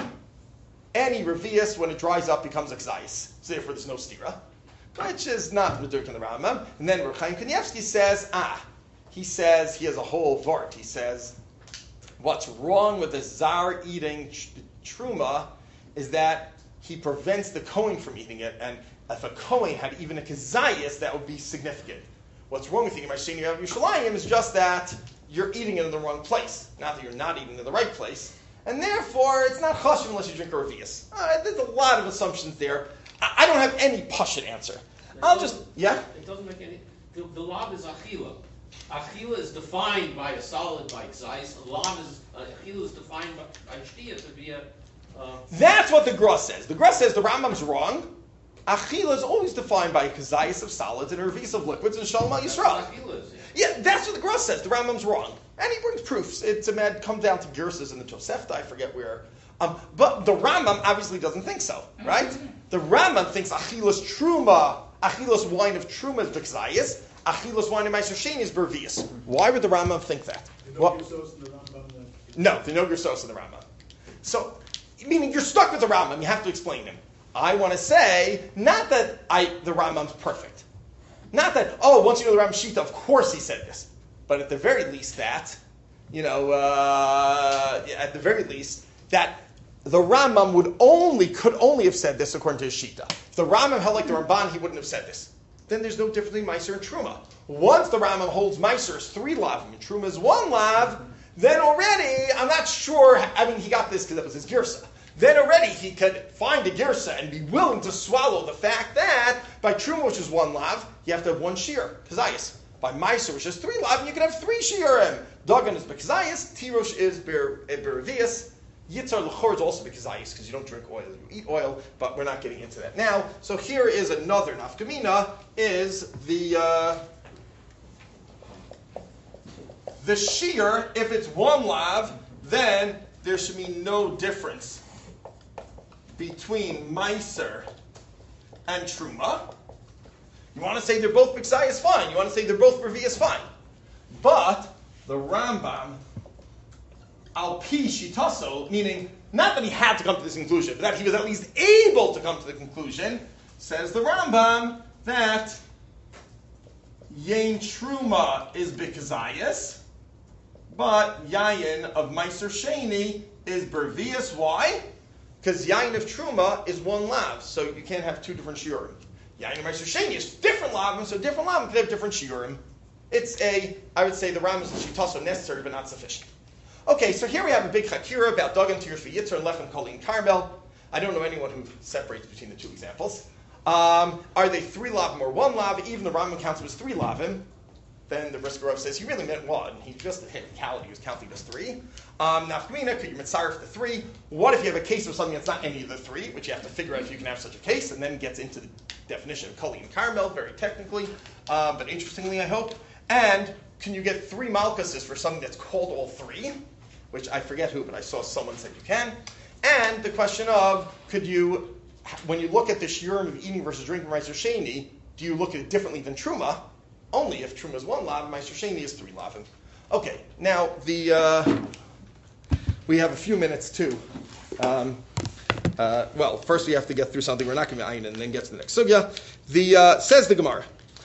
Any Revius, when it dries up, becomes Exais. So therefore, there's no stira. Which is not Medur in the Rambam. And then Rav Chaim Kanievsky says, ah, he says, he has a whole vart. He says, what's wrong with the Zar eating Truma is that he prevents the Kohen from eating it. And if a Kohen had even a Kazayas, that would be significant. What's wrong with eating my Sheni Rav Yerushalayim is just that you're eating it in the wrong place. Not that you're not eating it in the right place. And therefore, it's not chashuv unless you drink a revius. Uh, there's a lot of assumptions there. I, I don't have any pashut answer. It I'll just, yeah? It doesn't make any, the, the lav is achila. Achila is defined by a solid, by Xais. Lav is, uh, achila is defined by, by shtiya to be a... Uh, That's what the Gruss says. The Gruss says the Rambam's wrong. Achila is always defined by a kazayas of solids and a revius of liquids and shalom al Yisrael. achila is, yeah. Yeah, that's what the Gruss says. The Rambam's wrong. And he brings proofs. It's a mad, come down to Gerses in the Tosefta, I forget where. Um, but the Rambam obviously doesn't think so, right? The Rambam thinks Achilas Truma, Achilas wine of Truma is B'Kzayis, Achilas wine of Meiser Sheni is Bervius. Why would the Rambam think that? The What? Gersos and the Rambam, uh, No, the no Gersos in the Rambam. So, meaning you're stuck with the Rambam, you have to explain him. I want to say, not that I the Rambam's perfect. Not that, oh, once you know the Rambam Shita, of course he said this. But at the very least that, you know, uh, at the very least, that the Rambam would only, could only have said this according to his Shita. If the Rambam held like the Ramban, he wouldn't have said this. Then there's no difference between Meiser and Truma. Once the Rambam holds Meiser is three lavim and Truma is one lav, then already, I'm not sure, I mean, he got this because that was his girsa. Then already he could find a girsa and be willing to swallow the fact that by Truma, which is one lav, you have to have one shear, kazayas. By Meiser, which is three lav, you can have three shiurim. Dagan is bekazayas, Tirosh is beravias, Yitzhar l'chor is also bekazayas because you don't drink oil, you eat oil, but we're not getting into that now. So here is another nafkamina, is the... Uh, The shear, if it's one lav, then there should be no difference between Meiser and Truma. You want to say they're both B'ksai is fine. You want to say they're both Revi is fine. But the Rambam, al pi shitaso, meaning not that he had to come to this conclusion, but that he was at least able to come to the conclusion, says the Rambam that Yain Truma is B'kazayas, but Yayin of Meiser Sheni is Bervias. Why? Because Yayin of Truma is one lav, so you can't have two different shiurim. Yayin of Meiser Sheni is different lavim, so different lavim can have different shiurim. It's a, I would say the Ram is a shitaso necessary, but not sufficient. Okay, so here we have a big chakira about Dagan Tir for Yitzhar and Lechem Kolin Carmel. I don't know anyone who separates between the two examples. Um, are they three lavim or one lav? Even the Rambam counts it as three lavim. Then the Briskerov says he really meant one. He just hit technicality, he was counting as three. Um, Nafkamina, could you mitzaref the three? What if you have a case of something that's not any of the three, which you have to figure out if you can have such a case, and then gets into the definition of Kali and Carmel, very technically, uh, but interestingly, I hope. And can you get three malchuses for something that's called all three? Which I forget who, but I saw someone said you can. And the question of, could you, when you look at the shiurim of eating versus drinking Meiser Sheni, do you look at it differently than Truma? Only if Truma is one lav, Meiser Sheni is three lavim. Okay, now the uh, we have a few minutes too. Um, uh, well, first we have to get through something. We're not going to ayin and then get to the next sugya. The uh, says the Gemara.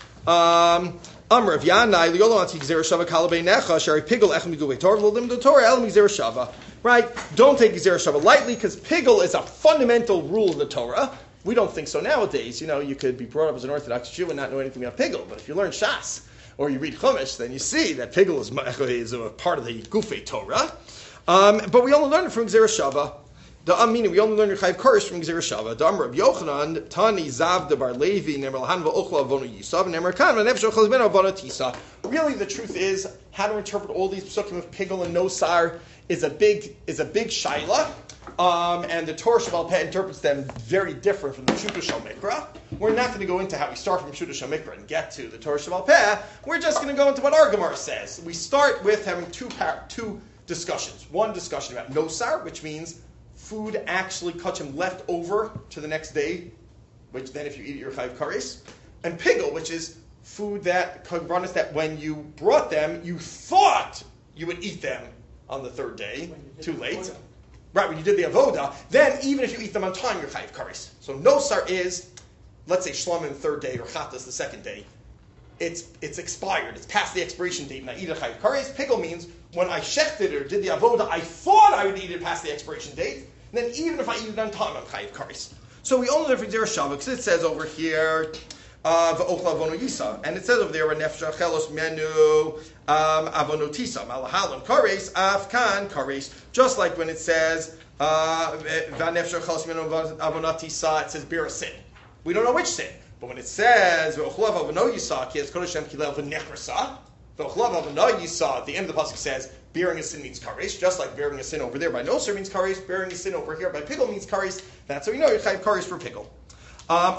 Um, Amr of Yanai liyolanti gzera shava kalabei necha shari pigel echem miguvei torah v'lodim do torah el migzera shava. Right? Don't take gzera shava lightly because pigel is a fundamental rule of the Torah. We don't think so nowadays. You know, you could be brought up as an Orthodox Jew and not know anything about pigel. But if you learn Shas or you read Chumash, then you see that pigel is, is a part of the Gufei Torah. Um, but we only learn it from Gzera Shava. The um, meaning we only learn Chayiv Koresh from Gzera Shava. The Amr of Yochanan Tani Zav de Bar Levi Nemer Lahan VaOchla Avono Yisav Nemer Kan VaNefesh Ochla Ben Avono Tisa. Really, the truth is how to interpret all these psukim of pigel and nosar is a big is a big shaila. Um, and the Torah Shabbat Peh interprets them very different from the Pshuto Shal Mikra. We're not going to go into how we start from Pshuto Shal Mikra and get to the Torah Shabbat Peh. We're just going to go into what our Gemara says. We start with having two par- two discussions. One discussion about nosar, which means food actually kachim left over to the next day, which then if you eat it, you're chayiv kares. And pigel, which is food that kagbranis that when you brought them, you thought you would eat them on the third day. Too late. Right, when you did the avoda, then even if you eat them on time, you're chayiv kares. So nosar is, let's say shlomim the third day or chatas the second day. It's it's expired. It's past the expiration date, and I eat a chayiv kares. Pigel means when I shechted or did the avoda, I thought I would eat it past the expiration date. And then even if I eat it on time, I'm chayiv kares. So we only live in Gzera Shava because it says over here, v'ochla avono yisa, and it says over there, nefesh achelos menu avono tisa, malahalim kares afkan kares. Just like when it says v'nefesh achelos menu avono tisa, it says bir sin. We don't know which sin, but when it says v'ochla avono yisa, ki es kodeshem kilel v'nechrasa, v'ochla avono yisa, at the end of the pasuk says bearing a sin means kares, just like bearing a sin over there by nosar means kares, bearing a sin over here by pigel means kares. That's how we know you're chayiv kares for pigel. Um,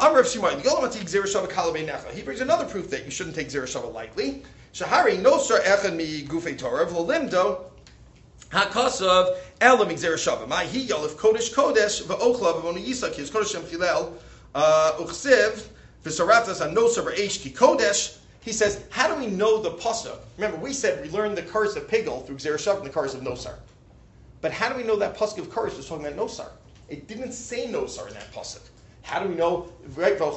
he brings another proof that you shouldn't take Gzera Shava lightly. Shahari nosar echad mi gufei Torah v'limdo hakasav elam Gzera Shava. My he yalif kodesh kodesh v'ochla v'onu yisak his kodesh shem chilel uchsiv v'saraftas an nosar v'eish ki kodesh he says, how do we know the pasuk? Remember, we said we learned the curse of Pigel through Gzera Shav and the curse of Nosar. But how do we know that pasuk of curse was talking about Nosar? It didn't say Nosar in that pasuk. How do we know? Right, I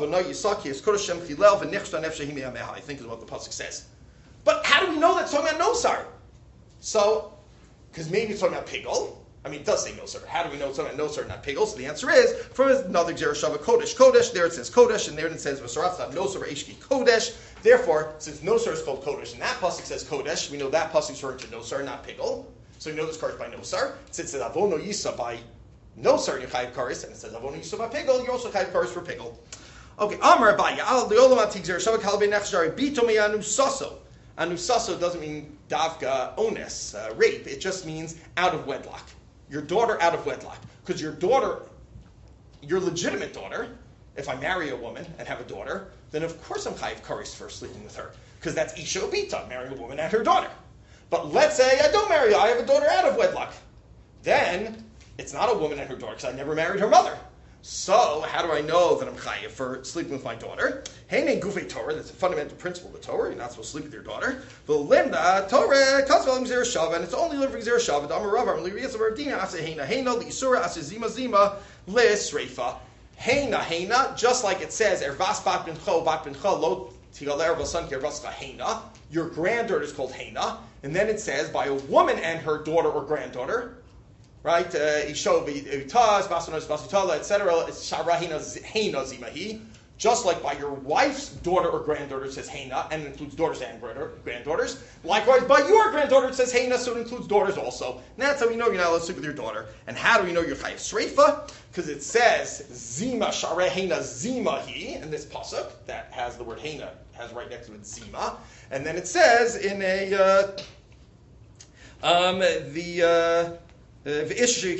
think is what the pasuk says. But how do we know that's talking about Nosar? So, because maybe it's talking about Pigel. I mean, it does say Nosar. How do we know it's talking about Nosar, not Pigel? So the answer is, from another Gzera Shav, Kodesh, Kodesh. There it says Kodesh, and there it says V'saratz Nosar Eshki Kodesh. Therefore, since Nosar is called Kodesh, and that pasuk says Kodesh, we know that pasuk is referring to Nosar, not Pigel. So we know this curse by Nosar. Since it says Avono Yisa by Nosar, you're chayiv kares, and it says Avono Yisa by Pigel, you're also chayiv kares for Pigel. Okay, Amar Abaya, Al Leolam Atik Gzera Shav Kalbe Nefshari Bito Meyanu Saso. Anusaso doesn't mean davka ones, uh, rape. It just means out of wedlock. Your daughter out of wedlock. Because your daughter, your legitimate daughter, if I marry a woman and have a daughter, then of course I'm chayiv kares for sleeping with her. Because that's isha obita, marrying a woman and her daughter. But let's say I don't marry her, I have a daughter out of wedlock. Then it's not a woman and her daughter because I never married her mother. So how do I know that I'm chayiv for sleeping with my daughter? Heine gufei Torah, that's a fundamental principle of the Torah. You're not supposed to sleep with your daughter. V'limda Torah kasvel Gzera Shav, and it's only lived for Gzera Shav. Amar Rav Amar Liriyas Amar Dina Ase Heina Heina Liisura Ase Zima Zima Le'Sreifa. Heina Heina, just like it says Ervas Bat Bincho Bat Bincho Lo Tigaler V'San Kervascha Heina. Your granddaughter is called Heina, and then it says by a woman and her daughter or granddaughter. Right, Ishov Itaz, Basanos Basutala, et cetera. It's Sharahina Heina Zimahi. Just like by your wife's daughter or granddaughter it says Heina, and it includes daughters and granddaughters. Likewise, by your granddaughter it says Heina, so it includes daughters also. And that's how we know you're not allowed to sleep with your daughter. And how do we know you're Chayiv Sreifa? Because it says Zima Shareh Heina Zimahi, in this pasuk that has the word Heina, has right next to it Zima. And then it says in a uh, um, the. Uh, by a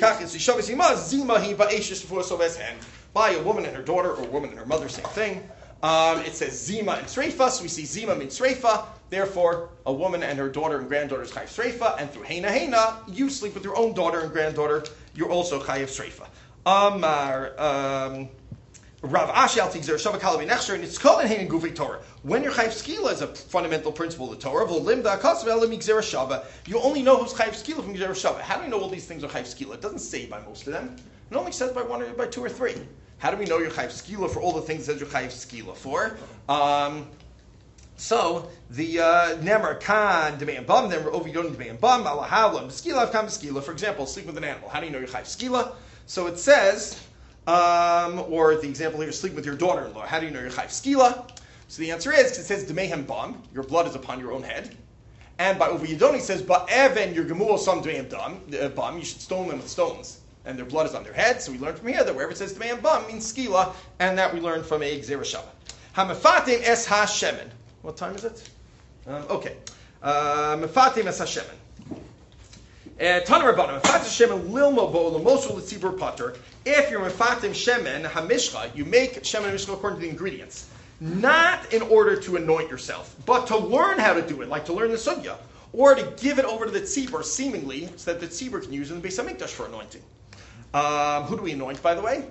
woman and her daughter, or a woman and her mother, same thing. Um, it says Zima and Sreifa, so we see Zima means Sreifa. Therefore, a woman and her daughter and granddaughter is Chayiv Sreifa, and through Heina Heina, you sleep with your own daughter and granddaughter, you're also Chayiv Sreifa. Amar um, Rav Ashi al Tigzer Shavak Halabi Nechsher, and it's called in Heina Gufei Torah. When your Chayiv Skila is a fundamental principle of the Torah, V'limda Kasvel Gzera Shava, you only know who's Chayiv Skila from Gzera Shava. How do we know all these things are Chayiv Skila? It doesn't say by most of them. It only says by one or by two or three. How do we know you're Chayiv Skila for all the things that you're Chayiv Skila for? Um, so, the Nemar Khan, Demeim Bam, then Ovidon Demeim Bam, Alahavlam, Skila, Kam Skila, for example, sleep with an animal. How do you know you're Chayiv Skila? So it says, um, or the example here, sleep with your daughter-in-law. How do you know you're Chayiv Skila? So the answer is, it says Demeim Bam, your blood is upon your own head. And by Ovidon, it says, Ba'even, your Gemul Sam Demeim Bam, you should stone them with stones. And their blood is on their head. So we learn from here that wherever it says Demeim Bam means Skila, and that we learn from a Gzera Shava. Hamafatim es ha-shemen. What time is it? Um, okay. Mefatim es ha-shemen. Taner Rabbanan, Mefatim shemen lilmo bo l'mosul l'tzibur pater. If you're Mefatim shemen hamishcha, you make shemen mishcha according to the ingredients. Not in order to anoint yourself, but to learn how to do it, like to learn the sugya. Or to give it over to the tzibur, seemingly, so that the tzibur can use it in the Beis HaMikdash for anointing. Um, who do we anoint, by the way?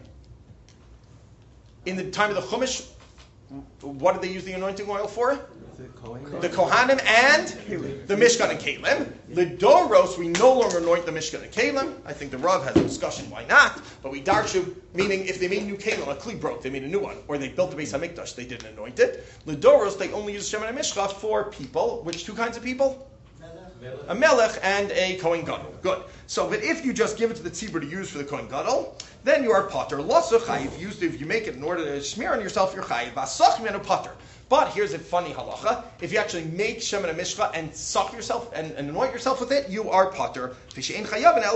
In the time of the Chumash, what did they use the anointing oil for? The, the Kohanim and the Mishkan and Kalim. The Doros, we no longer anoint the Mishkan and Kalim. I think the Rav has a discussion why not. But we darshu, meaning if they made new Kalim, a Kli broke, they made a new one. Or they built the Beis HaMikdash, they didn't anoint it. The Doros, they only use Shemen HaMishcha for people. Which two kinds of people? A melech and a Kohen Gadol. Good. So, but if you just give it to the tzibur to use for the Kohen Gadol, then you are pater. Losa chayiv. Used if you make it in order to smear on yourself, you're chayiv. Vasach menu pater. But here's a funny halacha: if you actually make shemen mishcha and suck yourself and, and anoint yourself with it, you are pater. Because you're not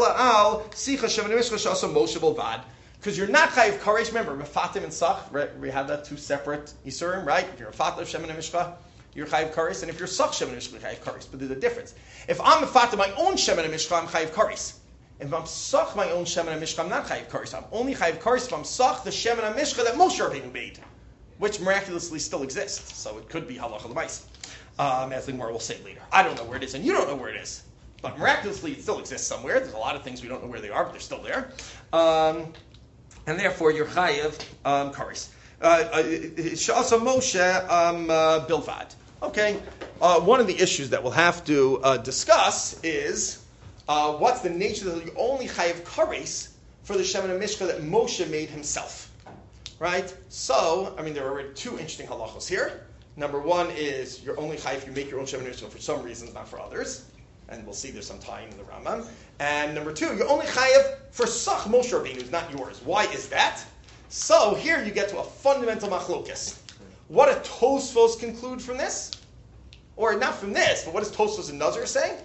chayiv karesh. Remember, mefatim and sach. Right, we have that two separate isurim, right? If you're a fatim of shemen mishcha, you're chayiv kares, and if you're such shemen mishcha, chayiv kares. But there's a difference. If I'm a fatim my own shemen mishcha, I'm chayiv kares. If I'm such my own shemen mishcha, I'm not chayiv kares. I'm only chayiv kares if I'm such the shemen mishcha that Moshe Rabbeinu made, which miraculously still exists. So it could be halacha l'mais, um, as the Gemara will say later. I don't know where it is, and you don't know where it is, but miraculously it still exists somewhere. There's a lot of things we don't know where they are, but they're still there, um, and therefore you're chayiv um, kares. Sha'asa Moshe um, uh, Bilvad. Okay, uh, one of the issues that we'll have to uh, discuss is uh, what's the nature of the only chayiv kares for the Shemen HaMishcha that Moshe made himself, right? So, I mean, there are already two interesting halachos here. Number one is you're only chayiv if you make your own Shemen HaMishcha for some reasons, not for others. And we'll see there's some tie in the Rambam. And number two, you're only chayiv for Sach Moshe Rabbeinu, not yours. Why is that? So here you get to a fundamental machlokas. What do Tosfos conclude from this? Or not from this, but what does Tosfos and Nazir say?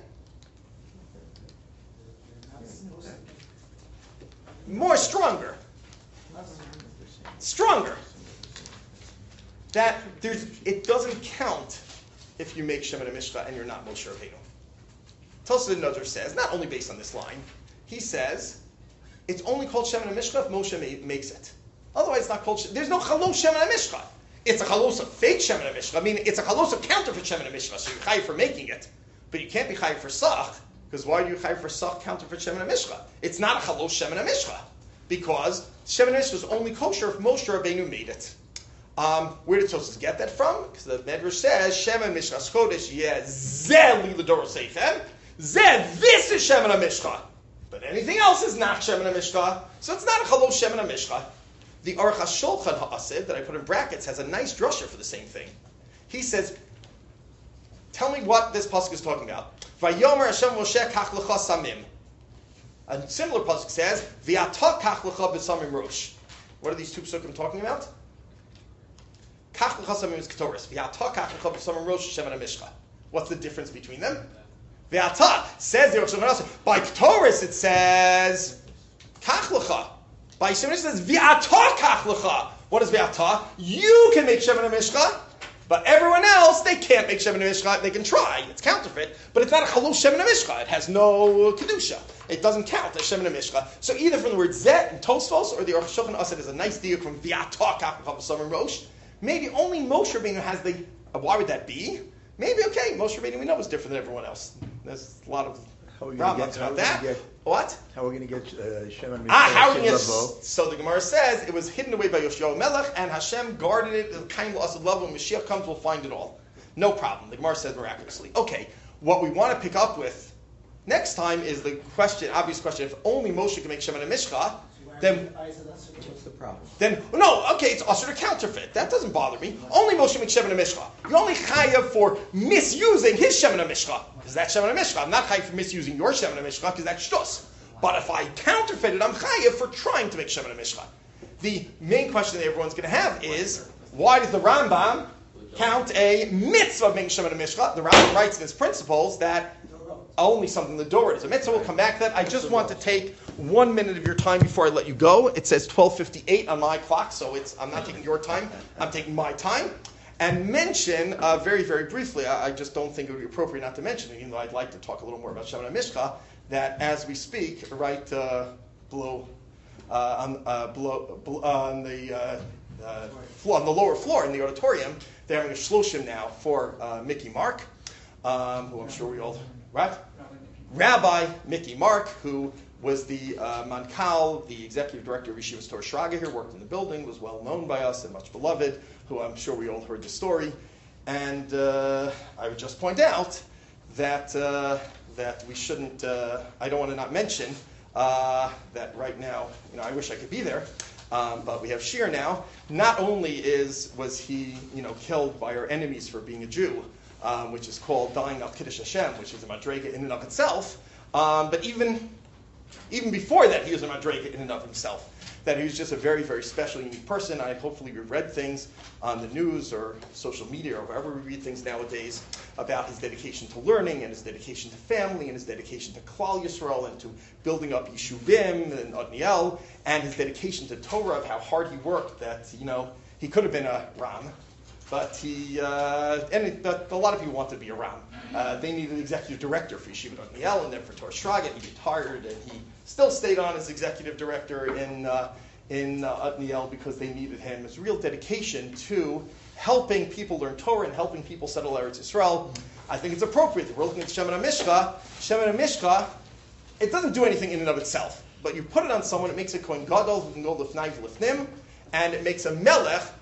More stronger. Stronger. That there's it doesn't count if you make Shemen HaMishcha and you're not Moshe Rabbeinu. Tosfos and Nazir says, not only based on this line, he says it's only called Shemen HaMishcha if Moshe ma- makes it. Otherwise, it's not called. There's no chalos Shemen HaMishcha. It's a chalos of fake Shemen HaMishcha. I mean, it's a chalos of counterfeit Shemen HaMishcha. So you're chayiv for making it, but you can't be chayiv for sach because why are you chayiv for sach counterfeit Shemen HaMishcha? It's not a chalos Shemen HaMishcha because Shemen HaMishcha is only kosher if Moshe Rabbeinu made it. Um, where did Tosfos get that from? Because the Medrash says Shemen Mishchas Kodesh yeh zeh li l'dor seichem zeh. This is Shemen HaMishcha, but anything else is not Shemen HaMishcha. So it's not a chalos Shemen HaMishcha. The Aruch HaShulchan Ha'asid that I put in brackets has a nice drasha for the same thing. He says, tell me what this pasuk is talking about. Vayomer Hashem Moshe kach lecha samim. A similar pasuk says, V'ata kach lecha b'samim rosh. What are these two pasukim talking about? Kach lecha samim is Ketoris. V'ata kach lecha b'samim rosh Shemen HaMishcha. What's the difference between them? V'ata says the Aruch HaShulchan Ha'asid. By Ketoris it says kach lecha. By Shemen HaMishcha it says, V'ata kach lecha. What is V'ata? You can make Shemen HaMishcha, but everyone else, they can't make Shemen HaMishcha. They can try. It's counterfeit, but it's not a chalos Shemen HaMishcha. It has no kedusha. It doesn't count as Shemen HaMishcha. So either from the word Zet and Tosfos, or the Aruch HaShulchan Ha'asid is a nice diuk from V'ata kach lecha b'samim rosh. Maybe only Moshe Rabbeinu has the, uh, why would that be? Maybe, okay, Moshe Rabbeinu we know is different than everyone else. There's a lot of problems about that. Get, what? How are we going to get uh, Shemen Ah, how are we HaMishcha? going to... So the Gemara says it was hidden away by Yoshiyahu Melech, and Hashem guarded it at the kind of asad level. When Mashiach comes, we'll find it all. No problem. The Gemara says miraculously. Okay, what we want to pick up with next time is the question, obvious question, if only Moshe can make Shemen HaMishcha, then... What's the problem? Then, no, okay, it's usher to counterfeit. That doesn't bother me. Only Moshe makes Shemen HaMishcha. You're only chayav for misusing his Shemen HaMishcha. Because that's Shemen HaMishcha. I'm not chayav for misusing your Shemen HaMishcha, because that's shtus. But if I counterfeit it, I'm chayav for trying to make Shemen HaMishcha. The main question that everyone's going to have is, why does the Rambam count a mitzvah of making Shemen HaMishcha? The Rambam writes in his principles that only something the Dorah is a mitzvah. We'll come back to that. I just want to take one minute of your time before I let you go. It says twelve fifty-eight on my clock, so it's I'm not taking your time. I'm taking my time. And mention, uh, very, very briefly, I, I just don't think it would be appropriate not to mention it, even though I'd like to talk a little more about Shemen HaMishcha, that as we speak, right uh, below, uh, on, uh, below, below on the uh, uh, floor, on the lower floor in the auditorium, they're having a shloshim now for uh, Mickey Mark, um, who I'm sure we all... Right? Rabbi Mickey Mark, who was the uh, Mankal, the executive director of Yeshivas Torah Shraga here, worked in the building, was well known by us and much beloved, who I'm sure we all heard the story. And uh, I would just point out that uh, that we shouldn't, uh, I don't want to not mention uh, that right now, you know, I wish I could be there, um, but we have Shir now. Not only is was he, you know, killed by our enemies for being a Jew, Um, which is called dying al Kiddush Hashem, which is a madrega in and of itself. Um, but even even before that, he was a madrega in and of himself. That he was just a very, very special, unique person. I hopefully we've read things on the news or social media or wherever we read things nowadays about his dedication to learning and his dedication to family and his dedication to Klal Yisrael and to building up Yeshuvim and Otniel and his dedication to Torah, of how hard he worked. That, you know, he could have been a Ram. But he, uh, and it, but a lot of people wanted to be around. Uh, they needed an executive director for Yeshiva Otniel and then for Torah Shraga. He retired, and he still stayed on as executive director in uh, in uh, Otniel because they needed him. His real dedication to helping people learn Torah and helping people settle Eretz Yisrael. I think it's appropriate. If we're looking at Shemen HaMishcha, Shemen HaMishcha, it doesn't do anything in and of itself. But you put it on someone, it makes a Kohen Gadol who can go lifnai v'lifnim, and it makes a melech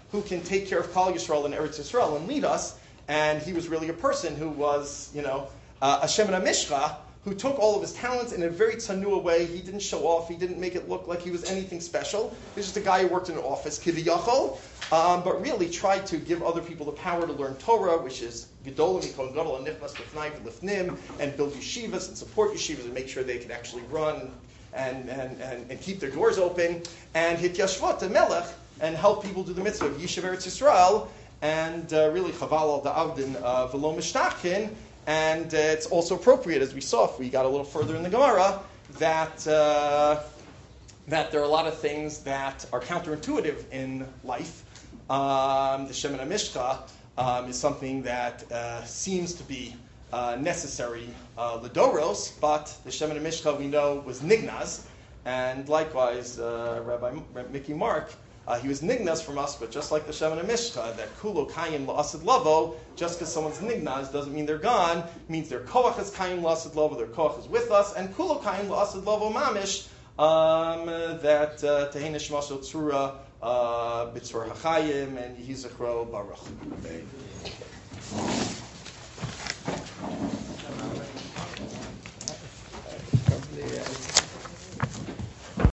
who can take care of Klal Yisrael and Eretz Yisrael and lead us. And he was really a person who was, you know, uh, a Shemin HaMishcha, who took all of his talents in a very tzanua way. He didn't show off. He didn't make it look like he was anything special. He was just a guy who worked in an office, kiviyachol, um, but really tried to give other people the power to learn Torah, which is gedolim mikol gadol and nichnas lifnai v'lifnim, and build yeshivas and support yeshivas and make sure they can actually run and, and, and, and keep their doors open, and hit yashvot the melech, and help people do the mitzvah of Yishuv Eretz Yisrael, and uh, really chaval al da'avdin uh, v'lo mishtachin. And uh, it's also appropriate, as we saw if we got a little further in the Gemara, that uh, that there are a lot of things that are counterintuitive in life. Um, the Shemin HaMishcha um, is something that uh, seems to be uh, necessary uh, Ledoros, but the Shemin HaMishcha we know was Nignaz, and likewise uh, Rabbi Mickey Mark, Uh, he was nignas from us, but just like the Shemin HaMishcha, that kulo kayim la'asid lavo, just because someone's nignas doesn't mean they're gone, means their koach is kayim la'asid lavo, their koach is with us, and kulo kayim la'asid lavo mamish, um, that tehei nishmasho tzura b'tzur hachayim, and Yehi Zichro Baruch.